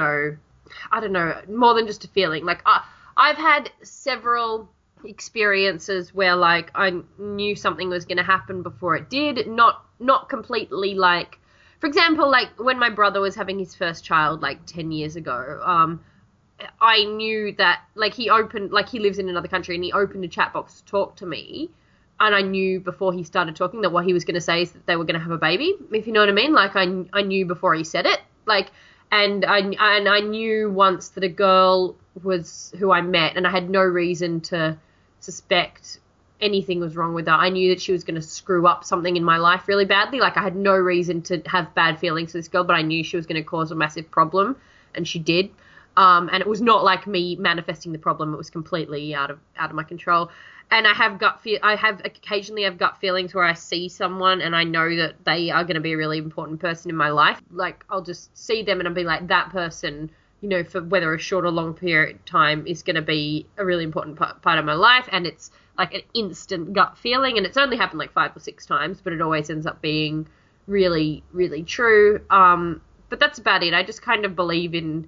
I don't know, more than just a feeling. Like I've had several experiences where like I knew something was going to happen before it did, not completely, like, for example, like when my brother was having his first child like 10 years ago, I knew that like he lives in another country, and he opened a chat box to talk to me, and I knew before he started talking that what he was going to say is that they were going to have a baby, if you know what I mean. Like I knew before he said it, like, and I knew once that a girl was who I met, and I had no reason to suspect anything was wrong with her. I knew that she was going to screw up something in my life really badly. Like I had no reason to have bad feelings for this girl, but I knew she was going to cause a massive problem, and she did. And it was not like me manifesting the problem. It was completely out of my control. And I occasionally have gut feelings where I see someone and I know that they are going to be a really important person in my life. Like I'll just see them and I'll be like, that person, for whether a short or long period of time, is going to be a really important part of my life. And it's like an instant gut feeling, and it's only happened like 5 or 6 times, but it always ends up being really, really true. But that's about it. I just kind of believe in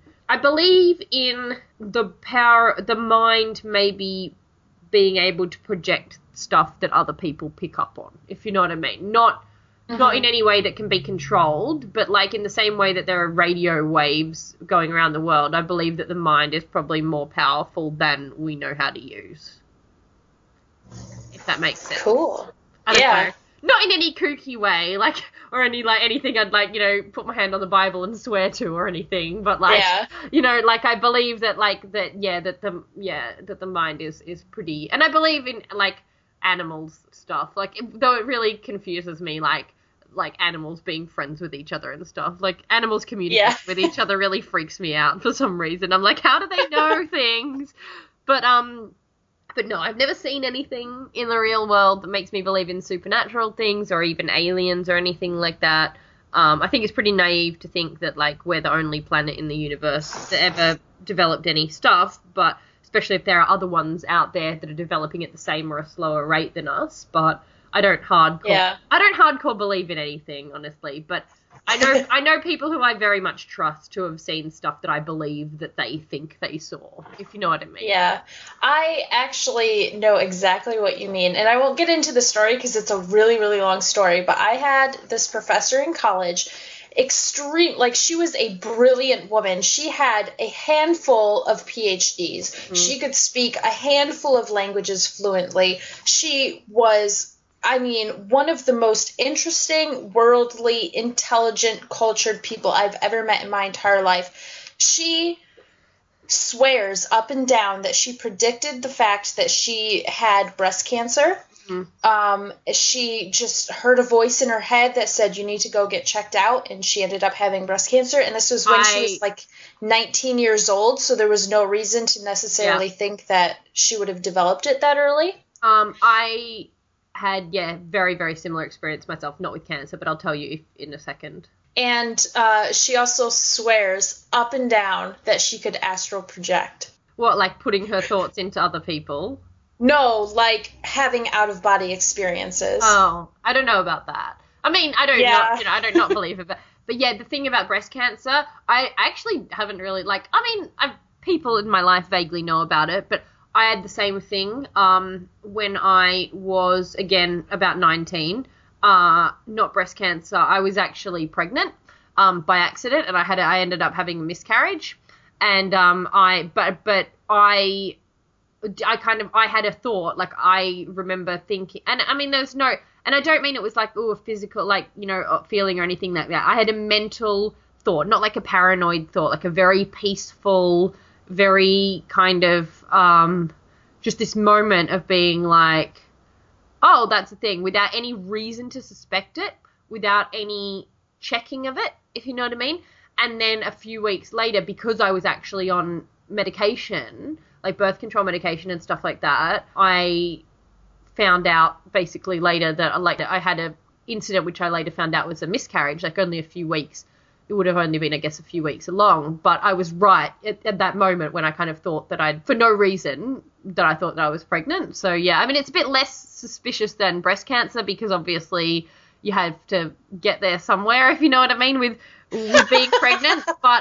the power, the mind maybe being able to project stuff that other people pick up on, if you know what I mean. Not in any way that can be controlled, but like in the same way that there are radio waves going around the world, I believe that the mind is probably more powerful than we know how to use. If that makes sense. Cool. I don't know. Not in any kooky way, like, or any, like, anything I'd, like, put my hand on the Bible and swear to or anything, but, like, like, I believe that, like, that the mind is pretty, and I believe in, like, animals stuff, like, though it really confuses me, like animals being friends with each other and stuff, like, animals communicating with each other really freaks me out for some reason. I'm like, how do they know things? But no, I've never seen anything in the real world that makes me believe in supernatural things or even aliens or anything like that. I think it's pretty naive to think that, like, we're the only planet in the universe that ever developed any stuff, but especially if there are other ones out there that are developing at the same or a slower rate than us. But I don't hardcore believe in anything, honestly, but I know people who I very much trust to have seen stuff that I believe that they think they saw, if you know what I mean. Yeah, I actually know exactly what you mean, and I won't get into the story because it's a really, really long story, but I had this professor in college, she was a brilliant woman. She had a handful of PhDs. She could speak a handful of languages fluently. She was, one of the most interesting, worldly, intelligent, cultured people I've ever met in my entire life. She swears up and down that she predicted the fact that she had breast cancer. She just heard a voice in her head that said, you need to go get checked out, and she ended up having breast cancer, and this was when she was like 19 years old, so there was no reason to necessarily think that she would have developed it that early. I had, very, very similar experience myself, not with cancer, but I'll tell you in a second. And she also swears up and down that she could astral project. What, like putting her thoughts into other people? No, like having out-of-body experiences. Oh, I don't know about that. I mean, I do not believe it, but yeah, the thing about breast cancer, I actually haven't really, people in my life vaguely know about it, but I had the same thing when I was, again, about 19, not breast cancer. I was actually pregnant by accident, and I ended up having a miscarriage, and I had a thought, like, I remember thinking, and I mean, there's no, and I don't mean it was like, a physical, like, feeling or anything like that. I had a mental thought, not like a paranoid thought, like a very peaceful, very kind of, just this moment of being like, oh, that's the thing, without any reason to suspect it, without any checking of it, if you know what I mean. And then a few weeks later, because I was actually on medication, like birth control medication and stuff like that, I found out basically later that I had an incident which I later found out was a miscarriage, like only a few weeks. It would have only been, I guess, a few weeks along. But I was right at that moment when I kind of thought that for no reason, that I thought that I was pregnant. So, yeah, I mean, it's a bit less suspicious than breast cancer because obviously you have to get there somewhere, if you know what I mean, with being pregnant.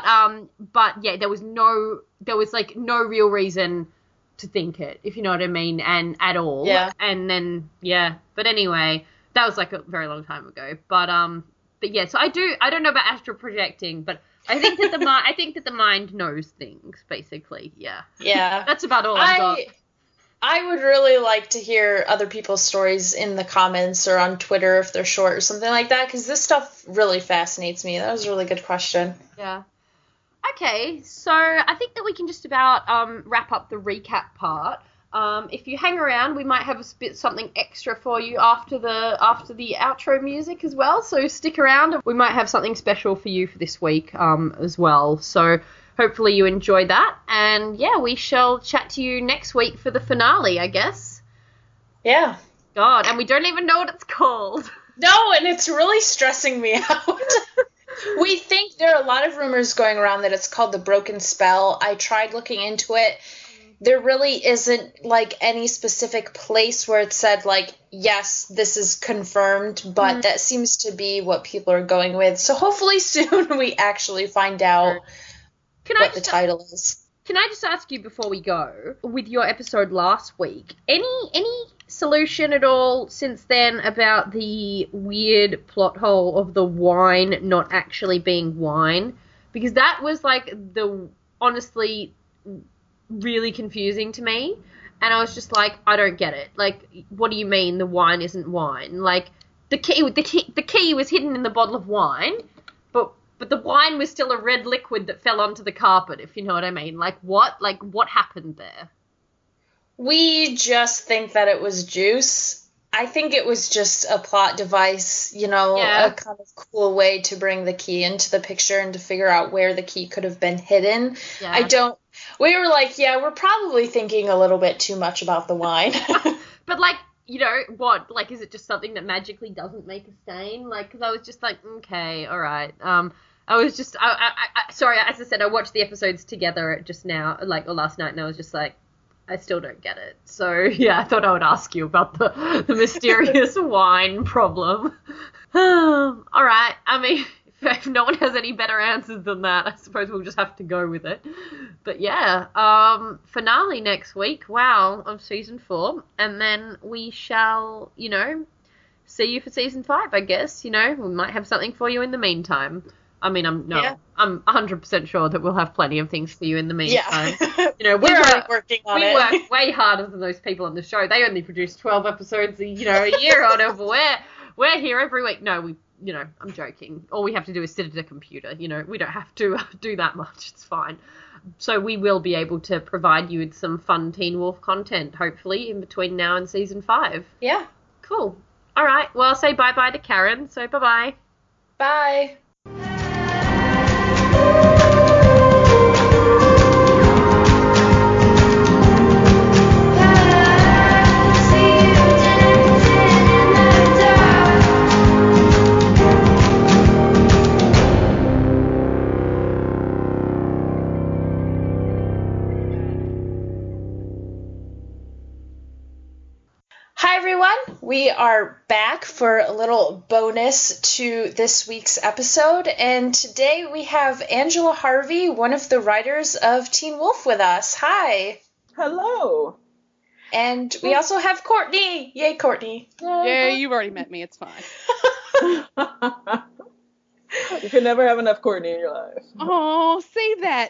But yeah, there was no real reason to think it, if you know what I mean, and at all. Yeah. And then, yeah. But anyway, that was like a very long time ago. But yeah, so I don't know about astral projecting, but I think that the mind knows things, basically. Yeah. Yeah. That's about all I've got. I would really like to hear other people's stories in the comments or on Twitter if they're short or something like that, because this stuff really fascinates me. That was a really good question. Yeah. Okay, so I think that we can just about wrap up the recap part. If you hang around, we might have something extra for you after the outro music as well. So stick around. We might have something special for you for this week as well. So hopefully you enjoyed that. And yeah, we shall chat to you next week for the finale, I guess. Yeah. God, and we don't even know what it's called. No, and it's really stressing me out. We think there are a lot of rumors going around that it's called The Broken Spell. I tried looking into it. There really isn't, like, any specific place where it said, like, yes, this is confirmed, but that seems to be what people are going with. So hopefully soon we actually find out what the title is. Can I just ask you before we go, with your episode last week, any solution at all since then about the weird plot hole of the wine not actually being wine? Because that was, like, honestly really confusing to me, and I was just like, I don't get it. Like, what do you mean the wine isn't wine? Like, the key was hidden in the bottle of wine, but the wine was still a red liquid that fell onto the carpet, if you know what I mean. Like, what happened there? We just think that it was juice. I think it was just a plot device, a kind of cool way to bring the key into the picture and to figure out where the key could have been hidden. Yeah. We were like, yeah, we're probably thinking a little bit too much about the wine. But, like, what? Like, is it just something that magically doesn't make a stain? Like, because I was just like, okay, all right. I was just, sorry, as I said, I watched the episodes together just now, like, or last night, and I was just like, I still don't get it. So, yeah, I thought I would ask you about the mysterious wine problem. All right. I mean, if no one has any better answers than that, I suppose we'll just have to go with it. But, yeah, finale next week, wow, of season 4. And then we shall, see you for season 5, I guess. We might have something for you in the meantime. I mean, I'm 100% sure that we'll have plenty of things for you in the meantime. Yeah. You know, We're already working on it. We work way harder than those people on the show. They only produce 12 episodes a year on it. We're here every week. No, I'm joking. All we have to do is sit at a computer. We don't have to do that much. It's fine. So we will be able to provide you with some fun Teen Wolf content, hopefully, in between now and season 5. Yeah. Cool. All right. Well, I'll say bye-bye to Karen. So bye-bye. Bye. Hi everyone, we are back for a little bonus to this week's episode, and today we have Angela Harvey, one of the writers of Teen Wolf, with us. Hi! Hello! And we also have Courtney! Yay, Courtney! Yeah, you've already met me, it's fine. You can never have enough Courtney in your life. Oh, save that!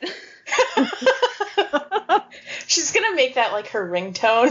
She's gonna make that like her ringtone.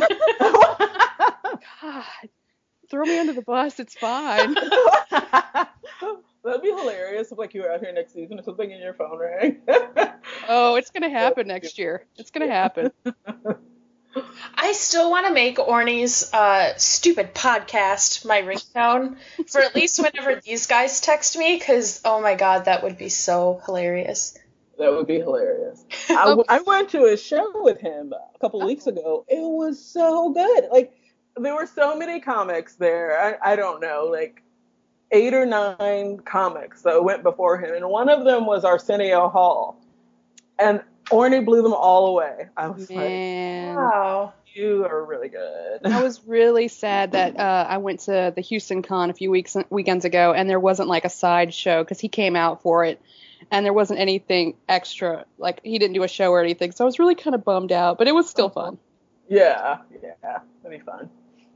God, throw me under the bus, it's fine. That'd be hilarious if you were out here next season and something in your phone rang. Oh, it's gonna happen next year. It's gonna happen. I still want to make Orny's stupid podcast my ringtone for at least whenever these guys text me, because, oh my god, that would be so hilarious. That would be hilarious. I went to a show with him a couple weeks ago. It was so good. There were so many comics there. I don't know, 8 or 9 comics that went before him. And one of them was Arsenio Hall. And Orny blew them all away. I was like, wow. You are really good. I was really sad that I went to the Houston Con a few weekends ago, and there wasn't a side show because he came out for it. And there wasn't anything extra, he didn't do a show or anything, so I was really kind of bummed out, but it was still fun. Yeah, that'd be fun.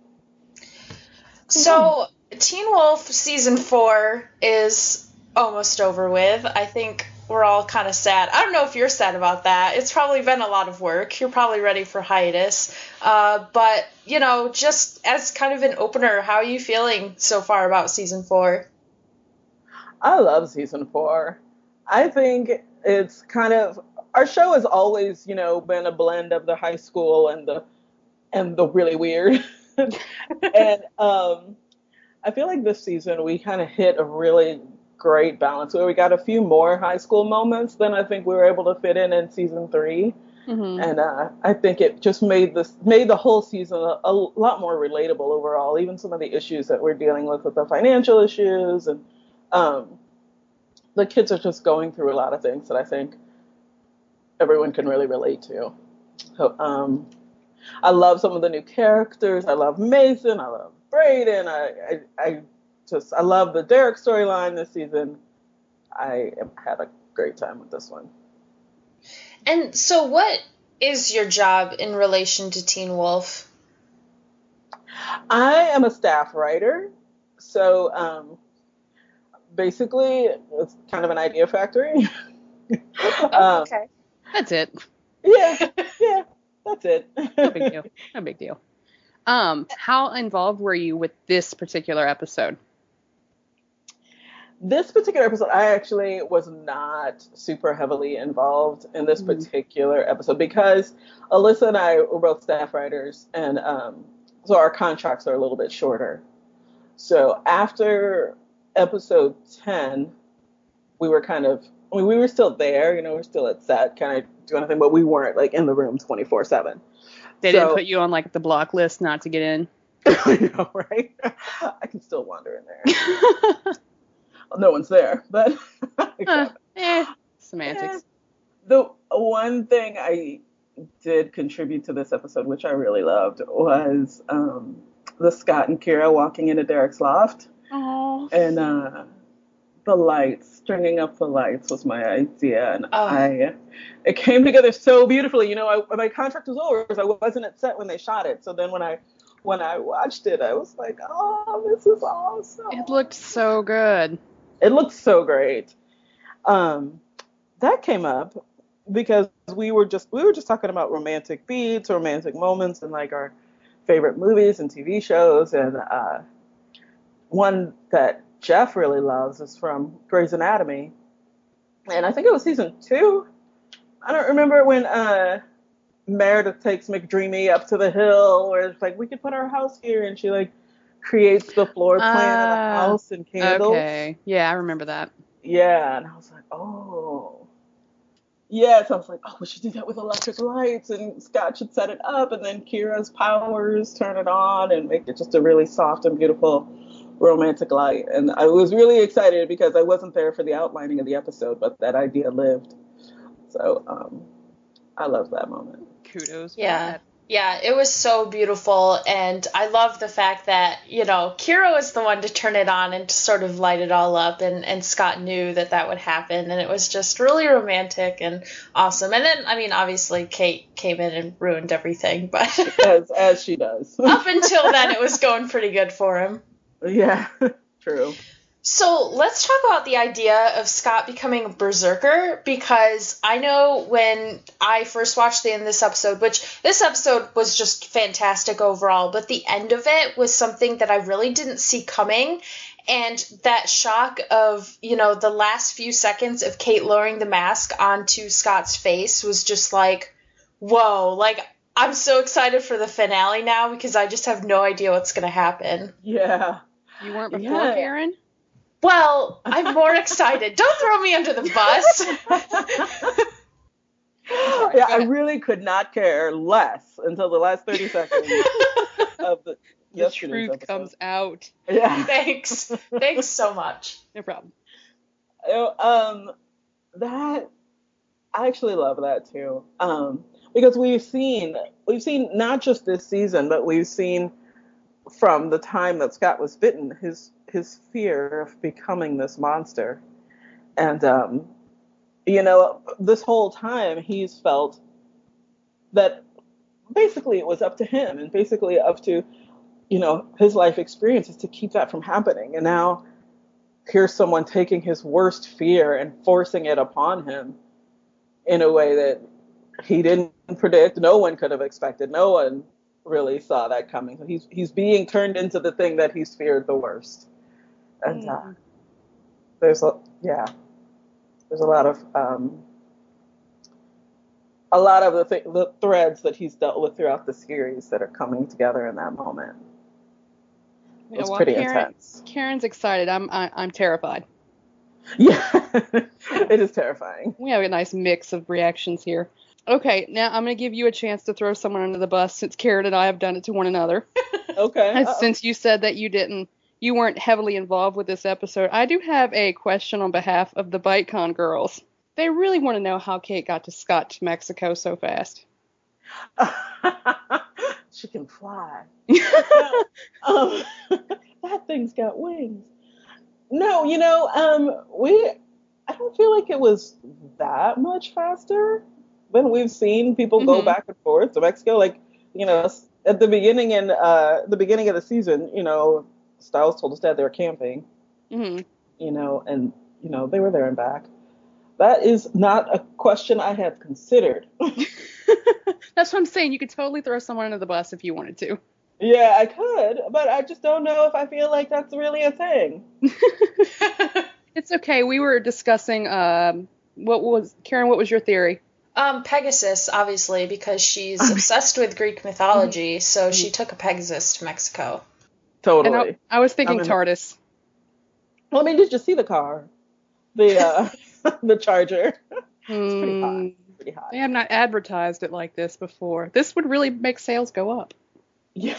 So, Teen Wolf Season 4 is almost over with. I think we're all kind of sad. I don't know if you're sad about that. It's probably been a lot of work. You're probably ready for hiatus. But, just as kind of an opener, how are you feeling so far about Season 4? I love Season 4. I think it's kind of, our show has always, been a blend of the high school and the really weird. And I feel like this season we kind of hit a really great balance where we got a few more high school moments than I think we were able to fit in Season 3. Mm-hmm. And I think it just made the whole season a lot more relatable overall, even some of the issues that we're dealing with the financial issues, and the kids are just going through a lot of things that I think everyone can really relate to. So I love some of the new characters. I love Mason. I love Brayden. I love the Derek storyline this season. I had a great time with this one. And so what is your job in relation to Teen Wolf? I am a staff writer. So basically, it's kind of an idea factory. Okay. That's it. Yeah, that's it. No big deal. How involved were you with this particular episode? This particular episode, I actually was not super heavily involved in this particular episode because Alyssa and I were both staff writers, and so our contracts are a little bit shorter. So after episode 10, we were we were still there, we were still at set, kind of doing anything, but we weren't in the room 24/7. They didn't put you on the block list not to get in? I know, right? I can still wander in there. Well, no one's there, but semantics. The one thing I did contribute to this episode, which I really loved, was the Scott and Kira walking into Derek's loft. Oh. And the lights, stringing up the lights was my idea, and it came together so beautifully. My contract was over because I wasn't at set when they shot it. So then when I watched it, I was like, oh, this is awesome. It looked so good. It looked so great. That came up because we were just talking about romantic beats, romantic moments, and like our favorite movies and TV shows. And one that Jeff really loves is from Grey's Anatomy, and I think it was season 2. I don't remember when Meredith takes McDreamy up to the hill, where it's like, we could put our house here, and she like creates the floor plan of the house and candles. Okay, yeah, I remember that. Yeah, and I was like, oh. Yeah, so I was like, oh, we should do that with electric lights, and Scott should set it up, and then Kira's powers turn it on and make it just a really soft and beautiful romantic light. And I was really excited because I wasn't there for the outlining of the episode, but that idea lived. So I love that moment. Kudos. Yeah. Yeah, it was so beautiful, and I love the fact that, you know, Kira was the one to turn it on and to sort of light it all up, and Scott knew that would happen, and it was just really romantic and awesome. And then, I mean, obviously Kate came in and ruined everything, but as she does. Up until then, it was going pretty good for him. Yeah, true. So let's talk about the idea of Scott becoming a berserker, because I know when I first watched the end of this episode, which this episode was just fantastic overall, but the end of it was something that I really didn't see coming. And that shock of, you know, the last few seconds of Kate lowering the mask onto Scott's face was just like, whoa, like, I'm so excited for the finale now because I just have no idea what's going to happen. Yeah. You weren't before, Karen? Well, I'm more excited. Don't throw me under the bus. Yeah, I really could not care less until the last 30 seconds of the truth episode. comes out. Yeah. Thanks so much. No problem. That I actually love that too. Because we've seen not just this season, but we've seen from the time that Scott was bitten, his fear of becoming this monster. And, you know, this whole time he's felt that basically it was up to him and basically up to, you know, his life experiences to keep that from happening. And now here's someone taking his worst fear and forcing it upon him in a way that he didn't predict. No one could have expected. No one really saw that coming. So he's being turned into the thing that he's feared the worst. And there's a lot of the threads that he's dealt with throughout the series that are coming together in that moment. It was pretty intense. Karen's excited. I'm terrified. Yeah, it is terrifying. We have a nice mix of reactions here. Okay, now I'm going to give you a chance to throw someone under the bus since Karen and I have done it to one another. Okay. Since you said that you weren't heavily involved with this episode, I do have a question on behalf of the BiteCon girls. They really want to know how Kate got to Scott to Mexico so fast. She can fly. That thing's got wings. No, you know, I don't feel like it was that much faster than we've seen people go back and forth to Mexico. Like, you know, at the beginning of the season, you know, Stiles told his dad they were camping. You know, and you know they were there and back. That is not a question I have considered. That's what I'm saying. You could totally throw someone under the bus if you wanted to. Yeah, I could, but I just don't know if I feel like that's really a thing. It's okay. We were discussing Karen, what was your theory? Pegasus, obviously, because she's obsessed with Greek mythology, so she took a Pegasus to Mexico. Totally. And I was thinking TARDIS. Well, I mean, did you see the car? The the Charger. It's pretty hot. They have not advertised it like this before. This would really make sales go up. Yeah.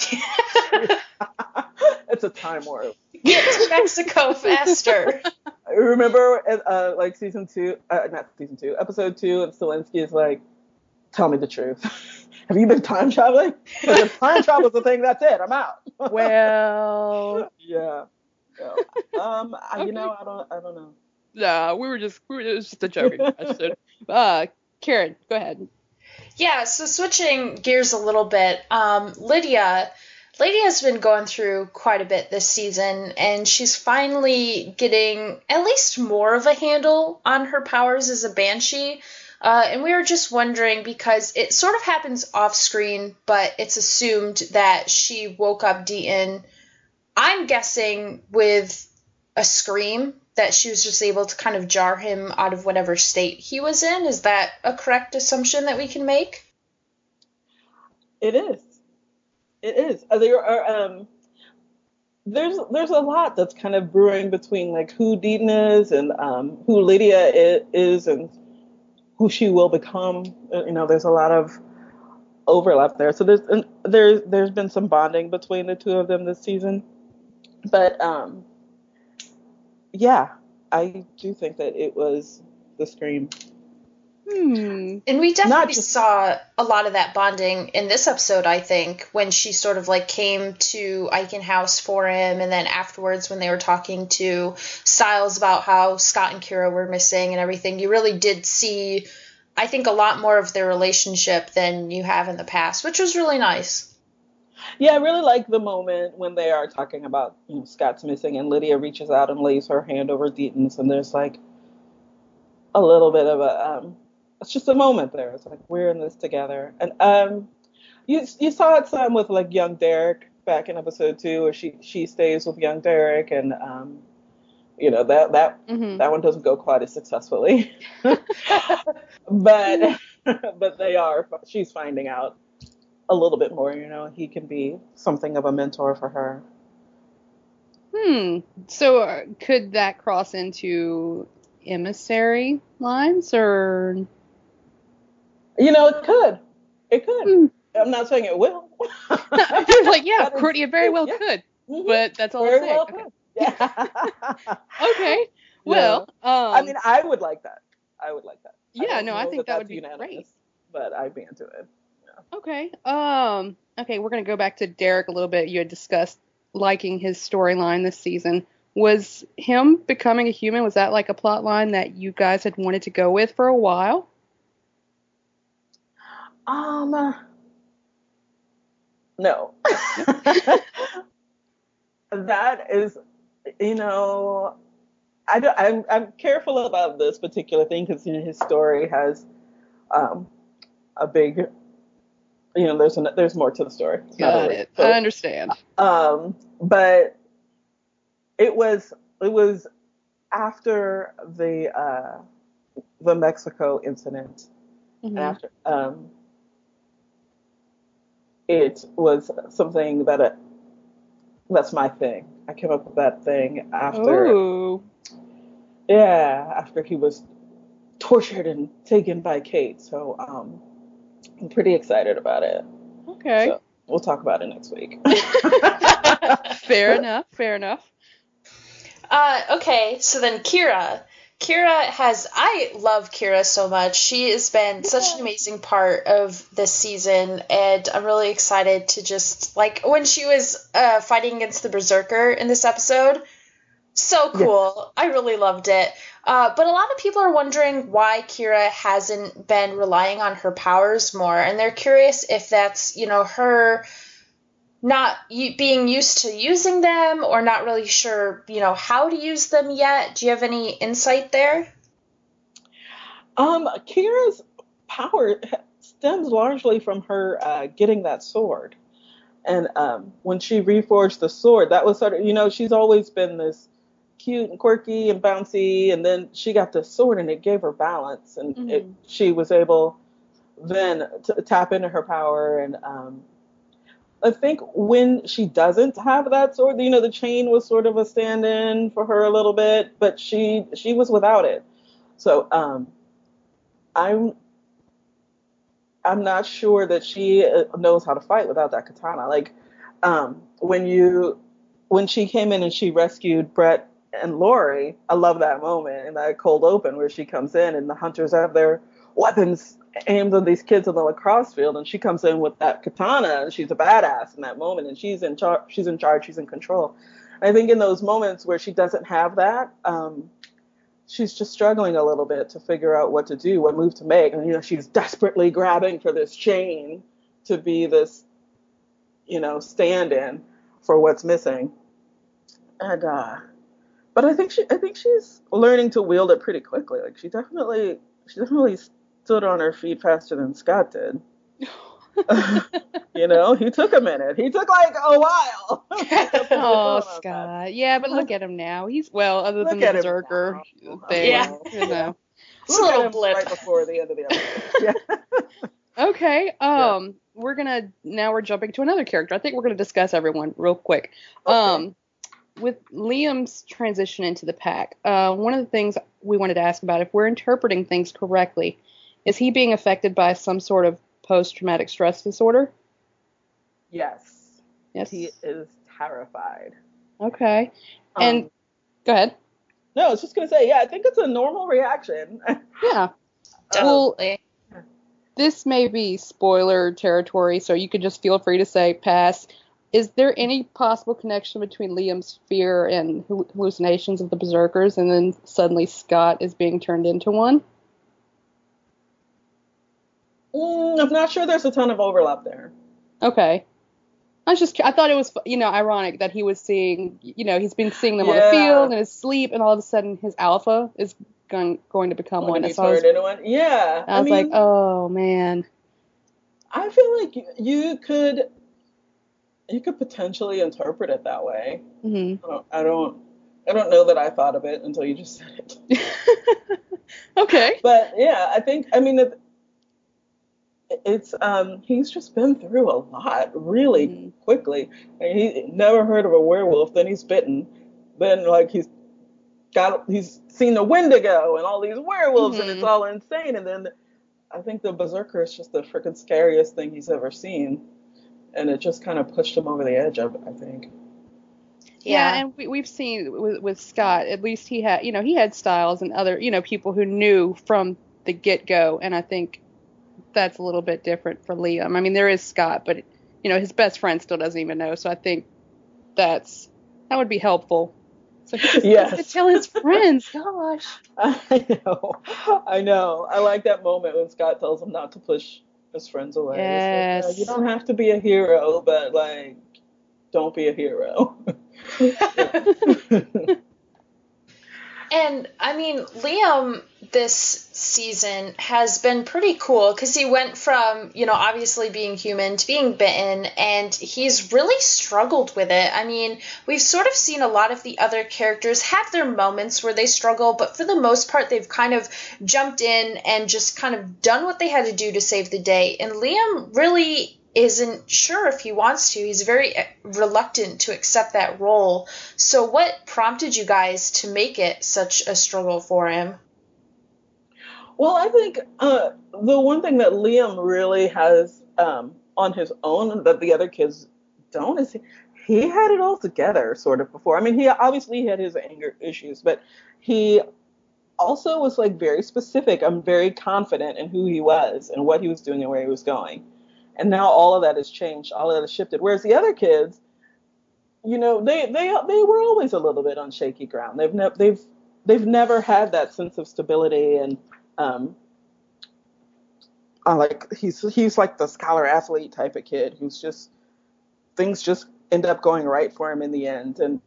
It's a time warp. Get to Mexico faster. I remember like episode 2, and Zelensky is like, tell me the truth. Have you been time traveling? Because if time travel's the thing, that's it. I'm out. Well. Yeah. Okay. You know, I don't know. No, it was just a joking question. Karen, go ahead. Yeah, so switching gears a little bit, Lydia, Lady has been going through quite a bit this season, and she's finally getting at least more of a handle on her powers as a banshee. And we were just wondering, because it sort of happens off screen, but it's assumed that she woke up Deaton, I'm guessing, with a scream, that she was just able to kind of jar him out of whatever state he was in. Is that a correct assumption that we can make? It is. It is. There's a lot that's kind of brewing between like who Deaton is and who Lydia is and who she will become. There's a lot of overlap there. So there's been some bonding between the two of them this season. But yeah, I do think that it was the scream. And we definitely saw a lot of that bonding in this episode, I think, when she sort of like came to Eichen House for him, and then afterwards when they were talking to Stiles about how Scott and Kira were missing and everything. You really did see, I think, a lot more of their relationship than you have in the past, which was really nice. Yeah, I really like the moment when they are talking about Scott's missing, and Lydia reaches out and lays her hand over Deaton's, and there's like a little bit of a it's just a moment there. It's like, we're in this together. And you saw it some with like young Derek back in episode 2, where she stays with young Derek, and that one doesn't go quite as successfully. but she's finding out a little bit more, he can be something of a mentor for her. So could that cross into emissary lines, or? It could. I'm not saying it will. Like, yeah, Courtney, it very well could. Mm-hmm. But that's all I'm saying. Well okay. Yeah. Okay. Well, I would like that. Yeah, I think that would be great. But I'd be into it. Yeah. Okay. Okay, we're going to go back to Derek a little bit. You had discussed liking his storyline this season. Was him becoming a human, was that like a plot line that you guys had wanted to go with for a while? No. That is, I'm careful about this particular thing because his story has a big, there's more to the story. Got it. So, I understand. But it was after the Mexico incident. Mm-hmm. After it was something that's my thing. I came up with that thing after. Ooh. Yeah, after he was tortured and taken by Kate. So I'm pretty excited about it. Okay. So we'll talk about it next week. Fair enough. Okay, so then Kira. I love Kira so much. She has been such an amazing part of this season, and I'm really excited to just, like, when she was fighting against the Berserker in this episode, so cool. Yeah. I really loved it. But a lot of people are wondering why Kira hasn't been relying on her powers more, and they're curious if that's, her not being used to using them or not really sure, how to use them yet. Do you have any insight there? Kira's power stems largely from her getting that sword. And when she reforged the sword, that was sort of, she's always been this cute and quirky and bouncy, and then she got the sword and it gave her balance, and she was able then to tap into her power. And I think when she doesn't have that sword, the chain was sort of a stand-in for her a little bit, but she was without it. So I'm not sure that she knows how to fight without that katana. Like when she came in and she rescued Brett and Lori, I love that moment in that cold open where she comes in and the hunters have their weapons aimed on these kids on the lacrosse field, and she comes in with that katana, and she's a badass in that moment, and she's in charge, she's in control. And I think in those moments where she doesn't have that, she's just struggling a little bit to figure out what to do, what move to make. And she's desperately grabbing for this chain to be this, stand-in for what's missing. And but I think she's learning to wield it pretty quickly. Like she definitely stood on her feet faster than Scott did. He took a minute. He took like a while. Oh, Scott. Yeah, but look at him now. He's other than the Berserker thing. Yeah. It's a little blip right before the end of the episode. Yeah. Okay. We're jumping to another character. I think we're gonna discuss everyone real quick. Okay. With Liam's transition into the pack, one of the things we wanted to ask about, if we're interpreting things correctly, is he being affected by some sort of post-traumatic stress disorder? Yes. Yes. He is terrified. Okay. And go ahead. No, I was just gonna say, I think it's a normal reaction. Yeah. Well, this may be spoiler territory, so you could just feel free to say pass. Is there any possible connection between Liam's fear and hallucinations of the Berserkers, and then suddenly Scott is being turned into one? I'm not sure there's a ton of overlap there. Okay. I thought it was, ironic that he was seeing, he's been seeing them on the field in his sleep, and all of a sudden his alpha is going to become one. Into one. Yeah. I was like, oh man. I feel like you could potentially interpret it that way. Mm-hmm. I don't know that I thought of it until you just said it. Okay. But yeah, it's he's just been through a lot really quickly. He never heard of a werewolf, then he's bitten, then like he's seen the Wendigo and all these werewolves, and it's all insane. And then I think the Berserker is just the freaking scariest thing he's ever seen, and it just kind of pushed him over the edge of it, I think. Yeah, and we've seen with Scott, at least he had Styles and other people who knew from the get-go, and I think that's a little bit different for Liam. I mean, there is Scott, but his best friend still doesn't even know, so I think that would be helpful. So he just to tell his friends. Gosh. I know. I like that moment when Scott tells him not to push his friends away. Yes. Like, you don't have to be a hero, but like, don't be a hero. And I mean, Liam this season has been pretty cool because he went from, obviously being human to being bitten, and he's really struggled with it. I mean, we've sort of seen a lot of the other characters have their moments where they struggle, but for the most part, they've kind of jumped in and just kind of done what they had to do to save the day. And Liam really isn't sure if he wants to. He's very reluctant to accept that role. So what prompted you guys to make it such a struggle for him? Well, I think the one thing that Liam really has on his own that the other kids don't is he had it all together sort of before. I mean, he obviously had his anger issues, but he also was like very specific and very confident in who he was and what he was doing and where he was going. And now all of that has changed, all of that has shifted. Whereas the other kids, they were always a little bit on shaky ground. They've never had that sense of stability, and like he's like the scholar athlete type of kid who's just things just end up going right for him in the end. And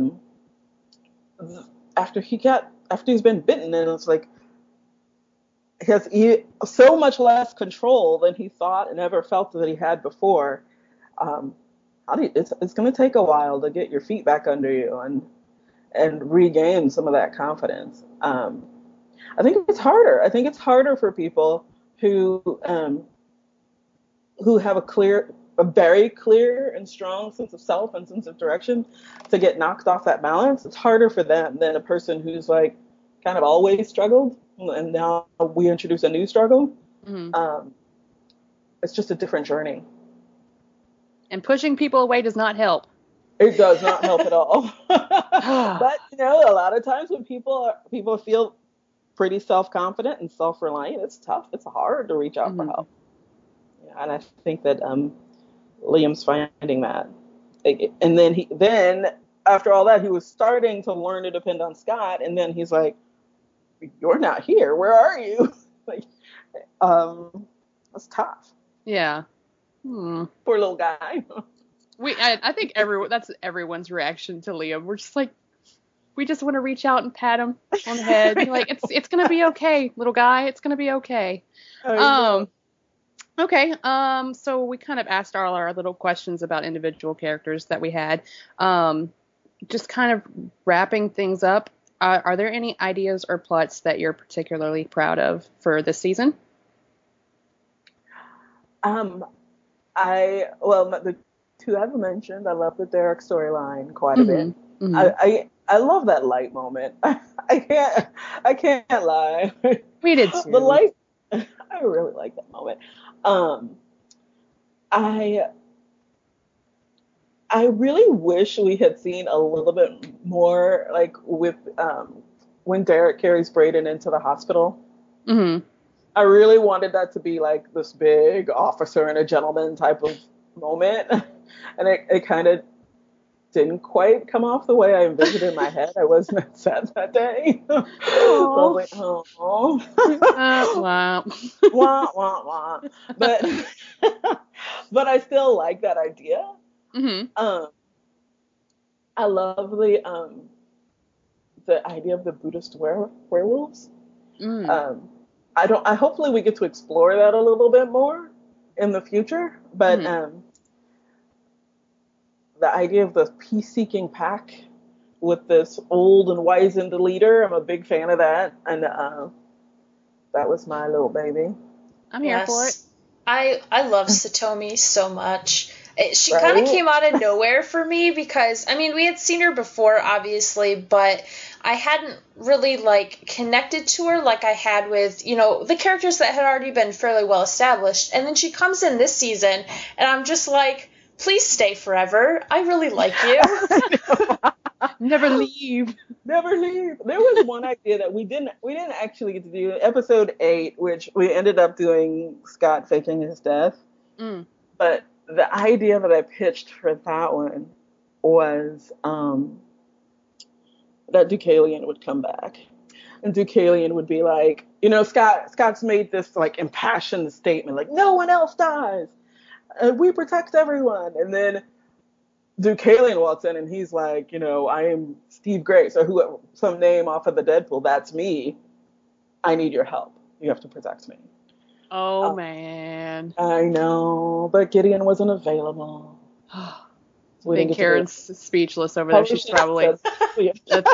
after he's been bitten, and it's like he has so much less control than he thought and ever felt that he had before. It's going to take a while to get your feet back under you and regain some of that confidence. I think it's harder. I think it's harder for people who have a very clear and strong sense of self and sense of direction to get knocked off that balance. It's harder for them than a person who's like kind of always struggled, and now we introduce a new struggle. Mm-hmm. It's just a different journey. And pushing people away does not help. It does not help at all. But a lot of times when people feel pretty self-confident and self-reliant, it's tough. It's hard to reach out for help. Yeah, and I think that Liam's finding that. And then after all that, he was starting to learn to depend on Scott, and then he's like, "You're not here. Where are you?" Like, that's tough. Yeah. Poor little guy. I think that's everyone's reaction to Liam. We're just like, we just want to reach out and pat him on the head. Like, it's gonna be okay, little guy. It's gonna be okay. Okay. So we kind of asked all our little questions about individual characters that we had. Just kind of wrapping things up. Are there any ideas or plots that you're particularly proud of for this season? The two I've mentioned, I love the Derek storyline quite a bit. Mm-hmm. I love that light moment. I can't lie. We did too. The light, I really like that moment. I really wish we had seen a little bit more, like with when Derek carries Brayden into the hospital. Mm-hmm. I really wanted that to be like this big officer and a gentleman type of moment, and it kind of didn't quite come off the way I envisioned in my head. I wasn't upset that day. So I was like, oh. Wow. Wah, wah, wah. But I still like that idea. Mm-hmm. I love the idea of the Buddhist werewolves. Hopefully we get to explore that a little bit more in the future, but the idea of the peace-seeking pack with this old and wizened leader, I'm a big fan of that, and that was my little baby. I'm here for it. I love Satomi so much. She kind of came out of nowhere for me because, I mean, we had seen her before, obviously, but I hadn't really, connected to her like I had with, the characters that had already been fairly well established. And then she comes in this season, and I'm just like, please stay forever. I really like you. Never leave. Never leave. There was one idea that we didn't actually get to do. Episode 8, which we ended up doing Scott faking his death. But the idea that I pitched for that one was that Deucalion would come back. And Deucalion would be like, Scott's made this impassioned statement, like, no one else dies. We protect everyone. And then Deucalion walks in and he's like, I am Steve Grace, or some name off of the Deadpool. That's me. I need your help. You have to protect me. Oh, man. I know, but Gideon wasn't available. I think Karen's speechless over there. She's probably... I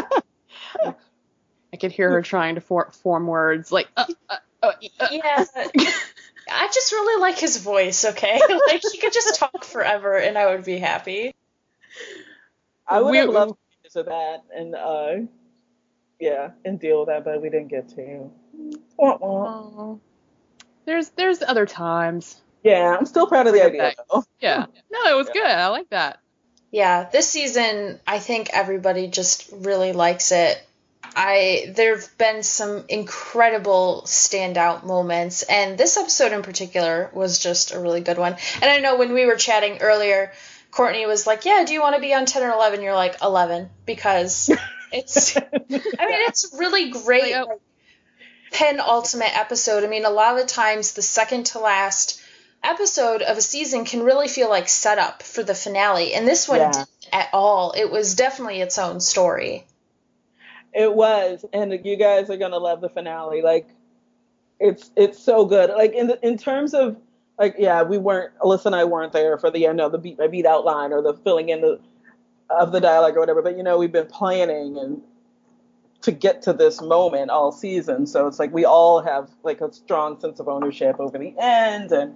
could hear her trying to form words like... Yeah. I just really like his voice, okay? He could just talk forever and I would be happy. I would have loved to that and and deal with that, but we didn't get to. Oh. There's other times. Yeah, I'm still proud of the idea, though. Yeah. No, it was good. I like that. Yeah, this season, I think everybody just really likes it. There've been some incredible standout moments, and this episode in particular was just a really good one. And I know when we were chatting earlier, Courtney was like, yeah, do you want to be on 10 or 11? You're like, 11, because it's, it's really great. Penultimate episode. I mean, a lot of the times the second to last episode of a season can really feel like setup for the finale, and this one didn't at all. It was definitely its own story. It was, and you guys are gonna love the finale. It's so good. In terms of Alyssa and I weren't there for the beat by beat outline or the filling in of the dialogue or whatever. But we've been planning and to get to this moment all season, so it's we all have a strong sense of ownership over the end, and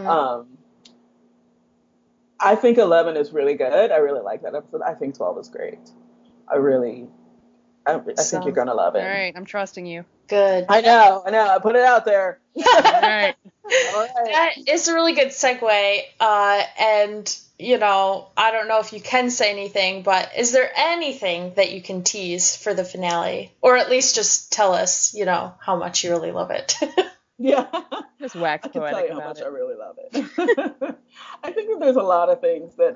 I think 11 is really good. I really like that episode. I think 12 is great. I think you're gonna love it. All right, I'm trusting you. Good. I know. I put it out there. All right. That is a really good segue. And I don't know if you can say anything, but is there anything that you can tease for the finale, or at least just tell us, how much you really love it? Yeah. Just wax poetic I can tell you how about much it. I really love it. I think that there's a lot of things that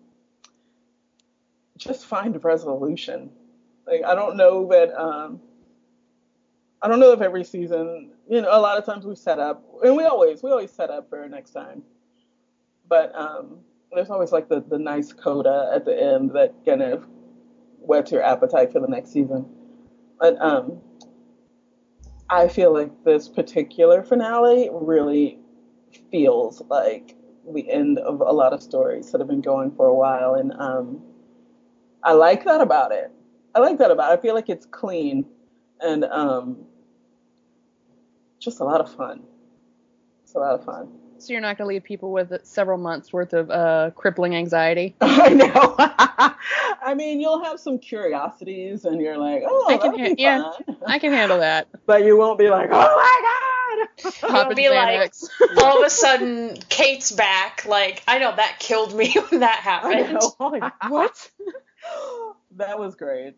just find resolution. I don't know that. I don't know if every season, a lot of times we set up, and we always set up for next time. But there's always like the nice coda at the end that kind of whets your appetite for the next season. But I feel like this particular finale really feels like the end of a lot of stories that have been going for a while, and I like that about it. I feel like it's clean and just a lot of fun. It's a lot of fun. So you're not going to leave people with several months worth of crippling anxiety? I know. I mean, you'll have some curiosities, and you're like, oh, that'll be fun. I can handle that. But you won't be like, oh my god! You won't be like, all of a sudden, Kate's back. Like, I know that killed me when that happened. What? That was great.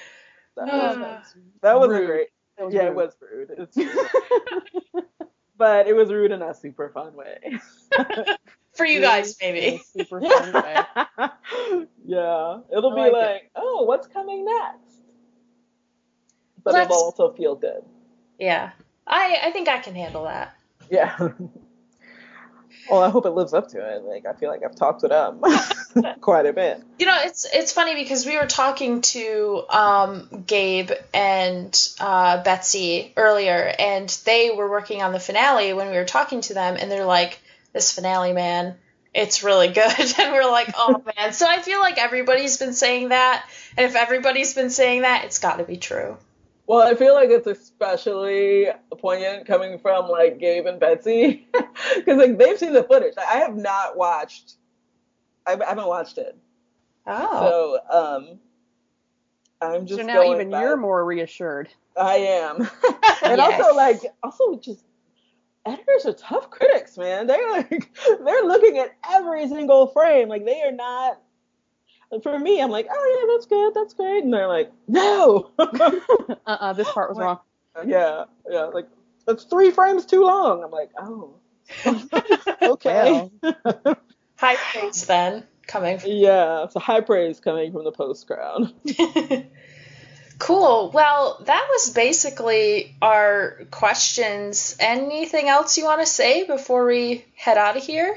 That was great. Yeah, it was rude. It's rude. But it was rude in a super fun way. For you guys, maybe. Super fun way. Yeah. It'll be like, oh, what's coming next? But it'll also feel good. Yeah. I think I can handle that. Yeah. Well, I hope it lives up to it. Like, I feel like I've talked it up quite a bit. You know, it's funny because we were talking to Gabe and Betsy earlier, and they were working on the finale when we were talking to them, and they're like, this finale, man, it's really good. And we're like, oh, man. So I feel like everybody's been saying that, and if everybody's been saying that, it's got to be true. Well, I feel like it's especially poignant coming from, like, Gabe and Betsy. Because, like, they've seen the footage. I have not watched. I haven't watched it. Oh. So, I'm just So now going even back. you're more reassured. I am. And Yes. also just, editors are tough critics, man. They're looking at every single frame. Like, they are not. For me, I'm like, oh yeah, that's good, that's great, and they're like, no. This part was wrong. Yeah, like that's 3 frames too long. I'm like, oh, okay. High praise then coming. Yeah, so high praise coming from the post crowd. Cool. Well, that was basically our questions. Anything else you want to say before we head out of here?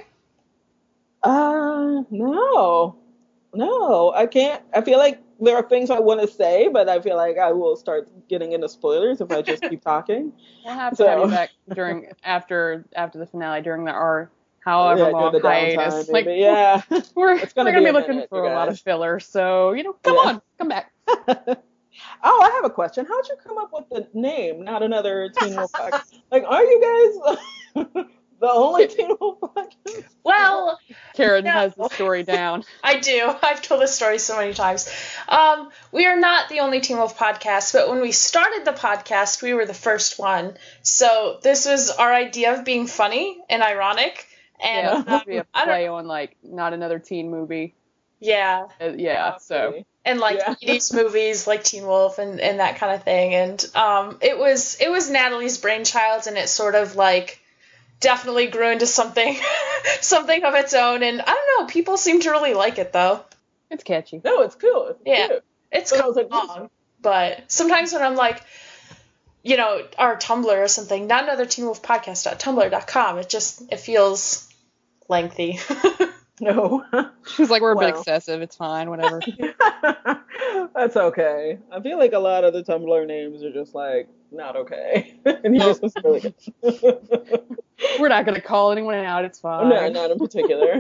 No, I can't. I feel like there are things I want to say, but I feel like I will start getting into spoilers if I just keep talking. We'll have to have you back after the finale during our however long hiatus. Like, yeah, we're gonna be looking for a lot of filler. So come back. Oh, I have a question. How'd you come up with the name? Not Another Teen Wolf Podcast. Like, are you guys the only Teen Wolf Podcast? Well, Karen has the story down. I do. I've told this story so many times. We are not the only Teen Wolf podcast, but when we started the podcast, we were the first one. So this was our idea of being funny and ironic. And be a play on like Not Another Teen Movie. Yeah. So. And like 80s movies like Teen Wolf and that kind of thing. And it was Natalie's brainchild, and it sort of like definitely grew into something of its own. And I don't know, people seem to really like it though. It's catchy. No, it's cool. Yeah. Cute. It's kind of long. But sometimes when I'm like, you know, our Tumblr or something, Not Another Teen Wolf Podcast.tumblr.com, it feels lengthy. No. She's like, we're a bit excessive. It's fine, whatever. That's okay. I feel like a lot of the Tumblr names are just like not okay. And yours was really good. We're not gonna call anyone out. It's fine. No, not in particular.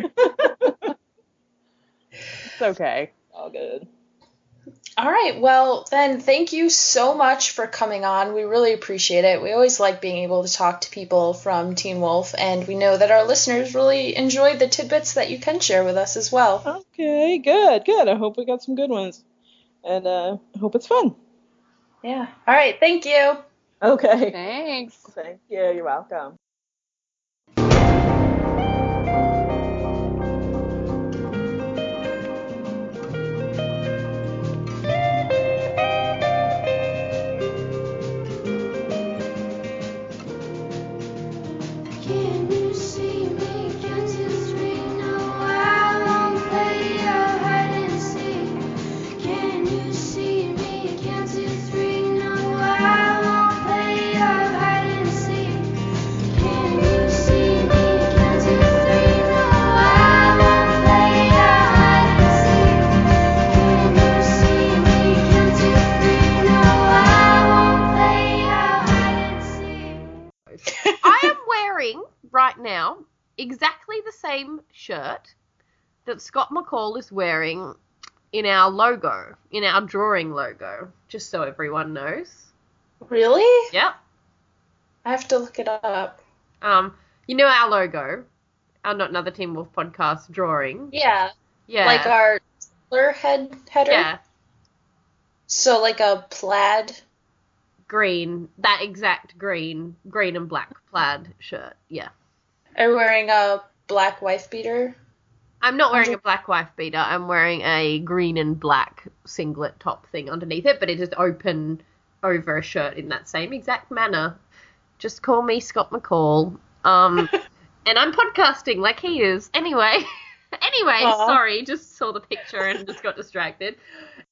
It's okay. All good. All right. Well, then thank you so much for coming on. We really appreciate it. We always like being able to talk to people from Teen Wolf, and we know that our listeners really enjoyed the tidbits that you can share with us as well. Okay, good. I hope we got some good ones. And I hope it's fun. Yeah. All right. Thank you. Okay. Thanks. Thank you. You're welcome. Can you see me? Can't you see? No, I won't play your hide and seek. Can you see me? Can't you see? No, I won't play your hide and seek. Can you see me? Can't you see? No, I won't play wearing right now exactly the same shirt that Scott McCall is wearing in our logo, in our drawing logo, just so everyone knows. Really? Yep. I have to look it up. You know our logo, our Not Another Teen Wolf podcast drawing. Yeah. Yeah. Like our header? Yeah. So like a plaid? Green, that exact green and black plaid shirt, yeah. Are you wearing a black wife beater? I'm not wearing a black wife beater, I'm wearing a green and black singlet top thing underneath it, but it is open over a shirt in that same exact manner. Just call me Scott McCall. And I'm podcasting like he is. Anyway, Aww. sorry, just saw the picture and just got distracted.